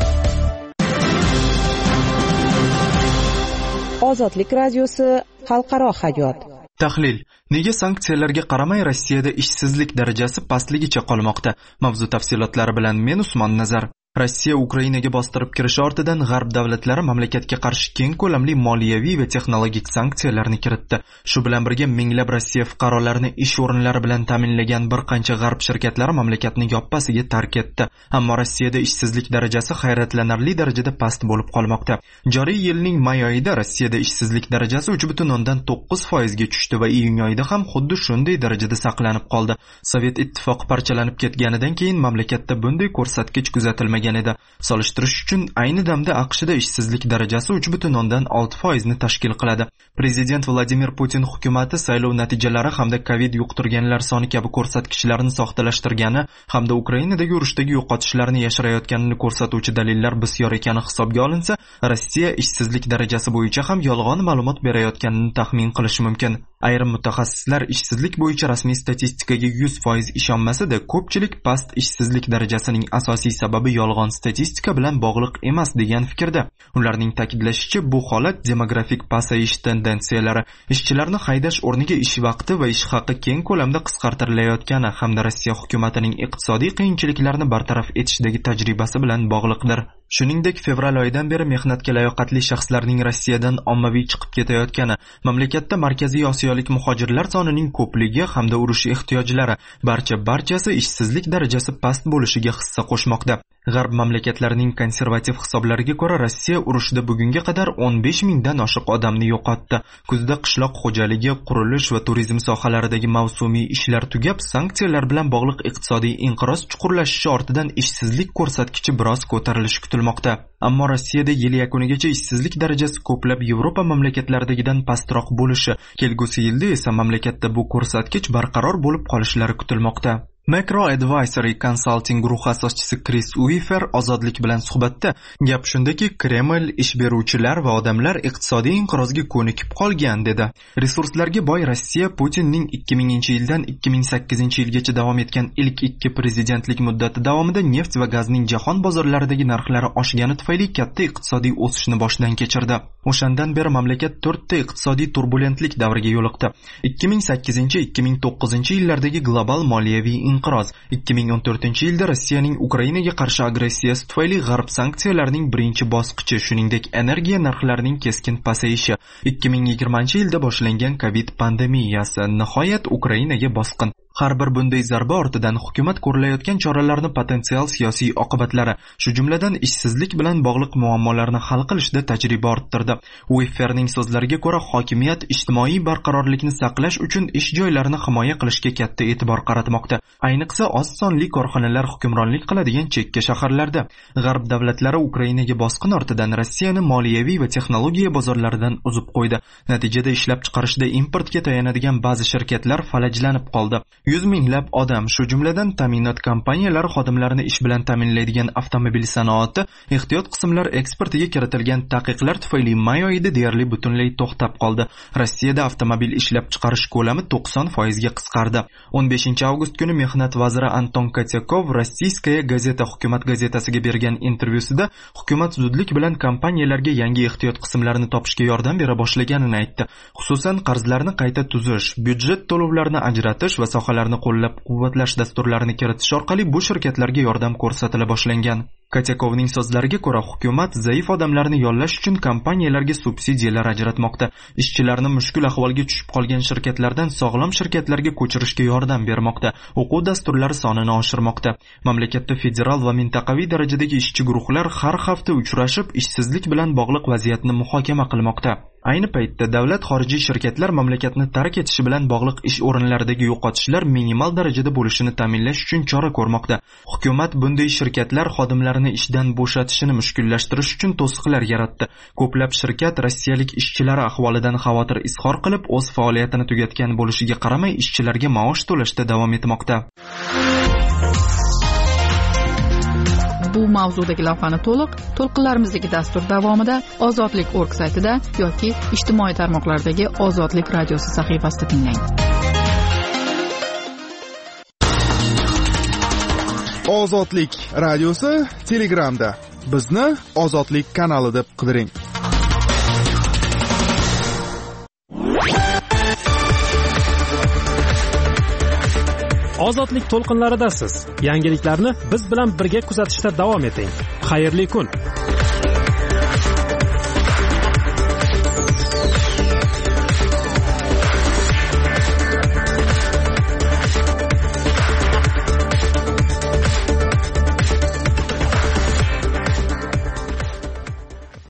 Ozodlik radiosi xalqaro hayot. Tahlil: nega sanksiyalarga qaramay Rossiyada ishsizlik darajasi pastligicha qolmoqda? Mavzu tafsilotlari bilan men Usmon Nazar. Rossiya Ukrainaga bostirib kirishi ortidan g'arb davlatlari mamlakatga qarshi keng ko'lamli moliyaviy va texnologik sanksiyalarni kiritdi. Shu bilan birga minglab Rossiya fuqarolarini ish o'rinlari bilan ta'minlagan bir qancha g'arb shirkatlari mamlakatni yoppasiga tark etdi. Ammo Rossiyada ishsizlik darajasi hayratlanarli darajada past bo'lib qolmoqda. Joriy yilning may oyida Rossiyada ishsizlik darajasi uch butun o'ndan to'qqiz foiz ga tushdi va iyun oyida ham xuddi shunday darajada saqlanib qoldi. Sovet ittifoqi parchalanib ketganidan keyin mamlakatda bunday ko'rsatkich kuzatilmagan edi. Solishtirish uchun ayni damda AQShda ishsizlik darajasi uch butun o'ndan olti foiz ni tashkil qiladi. Prezident Vladimir Putin hukumatı saylov natijalari hamda Covid yuqtirganlar soni kabi ko'rsatkichlarni soxtalashtirgani hamda Ukrainadagi urushdagi yo'qotishlarni yashirayotganini ko'rsatuvchi dalillar bisyor ekani hisobga olinsa, Rossiya ishsizlik darajasi bo'yicha ham yolg'on ma'lumot berayotganini taxmin qilish mumkin. Ayrim mutaxassislar ishsizlik bo'yicha rasmiy statistikaga yuz foiz ishonmasa-da, ko'pchilik past ishsizlik darajasining asosiy sababi yolg'on statistika bilan bog'liq emas degan fikrda. Ularning ta'kidlashicha, bu holat demografik pasayish tendensiyalari, ishchilarni haydash o'rniga ish vaqti va ish haqi keng ko'lamda qisqartirilayotgani hamda Rossiya hukumatining iqtisodiy qiyinchiliklarni bartaraf etishdagi tajribasi bilan bog'liqdir. Shuningdek, fevral oyidan beri mehnatga layoqatli shaxslarning Rossiyadan ommaviy chiqib ketayotgani, mamlakatda Markaziy Osiyolik muhojirlar sonining ko'pligi hamda urush ehtiyojlari barcha barchasi ishsizlik darajasi past bo'lishiga hissa qo'shmoqda. G'arb mamlakatlarining konservativ hisoblariga ko'ra, Rossiya urushda bugunga qadar o'n besh mingdan oshiq odamni yo'qotdi. Kuzda qishloq xo'jaligi, qurilish va turizm sohalaridagi mavsumiy ishlar tugab, sanksiyalar bilan bog'liq iqtisodiy inqiroz chuqurlashishi ortidan ishsizlik ko'rsatkichi biroz ko'tarilishi kutilmoqda. Ammo Rossiyada yil yakunigacha ishsizlik darajasi ko'plab Yevropa mamlakatlaridagidan pastroq bo'lishi, kelgusi yilda esa mamlakatda bu ko'rsatkich barqaror bo'lib qolishlari kutilmoqda. Macro Advisory Consulting guruhi asoschisi Chris Uifer Ozodlik bilan suhbatda gap shundaki, Kreml ish beruvchilar va odamlar iqtisodiy inqirozga ko'nikib qolgan dedi. Resurslarga boy Rossiya Putinning ikki minginchi yildan ikki ming sakkizinchi yilgacha davom etgan ilk ikki prezidentlik muddati davomida neft va gazning jahon bozorlaridagi narxlari oshgani tufayli katta iqtisodiy o'sishni boshdan kechirdi. O'shandan beri mamlakat to'rtta iqtisodiy turbulentlik davriga yo'liqdi. ikki ming sakkizinchi ikki ming to'qqizinchi yillardagi global moliyaviy inqiroz, ikki ming o'n to'rtinchi yilda Rossiyaning Ukrainaga qarshi agressiyasi tufayli g'arb sanksiyalarining birinchi bosqichi, shuningdek energiya narxlarining keskin pasayishi, ikki ming yigirmanchi yilda boshlangan Covid pandemiyasi, nihoyat Ukrainaga bosqin. Har bir bunday zarba ortidan hukumat ko'rilayotgan choralarni potensial siyosiy oqibatlari, shu jumladan ishsizlik bilan bog'liq muammolarni hal qilishda tajriba orttirdi. Uiferning so'zlariga ko'ra, hokimiyat ijtimoiy barqarorlikni saqlash uchun ish joylarini himoya qilishga katta e'tibor qaratmoqda. Ayniqsa oz sonli korxonalar hukmronlik qiladigan chekka shaharlarda. G'arb davlatlari Ukrainaga bosqin ortidan Rossiyani moliyaviy va texnologiya bozorlaridan uzib qo'ydi. Natijada ishlab chiqarishda importga tayanadigan ba'zi shirkatlar falajlanib qoldi. Yuz minglab odam, shu jumladan ta'minot kompaniyalari xodimlarini ish bilan ta'minlaydigan avtomobil sanoati, ehtiyot qismlar eksportiga kiritilgan taqiqlar tufayli may oyida deyarli butunlay to'xtab qoldi. Rossiyada avtomobil ishlab chiqarish ko'lami to'qson foiz ga qisqardi. o'n beshinchi avgust kuni mehnat vaziri Anton Kotyakov Rossiyskaya gazeta hukumat gazetasiga bergan intervyusida hukumat zudlik bilan kompaniyalarga yangi ehtiyot qismlarini topishga yordam bera boshlaganini aytdi. Xususan, qarzlarni qayta tuzish, byudjet to'lovlarini ajratish va sohalar loyihalarni qo'llab-quvvatlash dasturlarini kiritish orqali bu shirkatlarga yordam ko'rsatila boshlangan. Katyakovning so'zlariga ko'ra, hukumat zaif odamlarni yollash uchun kompaniyalarga subsidiyalar ajratmoqda. Ishchilarni mushkul ahvolga tushib qolgan shirkatlardan sog'lom shirkatlarga ko'chirishga yordam bermoqda. O'quv dasturlari sonini oshirmoqda. Mamlakatda federal va mintaqaviy darajadagi ishchi guruhlar har hafta uchrashib, ishsizlik bilan bog'liq vaziyatni muhokama qilmoqda. Ayni paytda davlat xorijiy shirkatlar mamlakatni tark etishi bilan bog'liq ish o'rinlaridagi yo'qotishlar minimal darajada bo'lishini ta'minlash uchun chora ko'rmoqda. Hukumat bunday shirkatlar xodimlarini ishdan bo'shatishini mushkullashtirish uchun to'siqlar yaratdi. Ko'plab shirkat rossiyalik ishchilari ahvolidan xavotir izhor qilib, o'z faoliyatini tugatgan bo'lishiga qaramay ishchilarga maosh to'lashda davom etmoqda. Bu mavzudagi lavhani to'liq to'lqinlarimizdagi dastur davomida ozodlik nokta org saytida yoki ijtimoiy tarmoqlardagi Ozodlik radiosi sahifasida tinglang. Ozodlik radiosi Telegramda. Bizni Ozodlik kanali deb qidiring. Ozodlik to'lqinlaridasiz. Yangiliklarni biz bilan birga kuzatishda davom eting. Xayrli kun.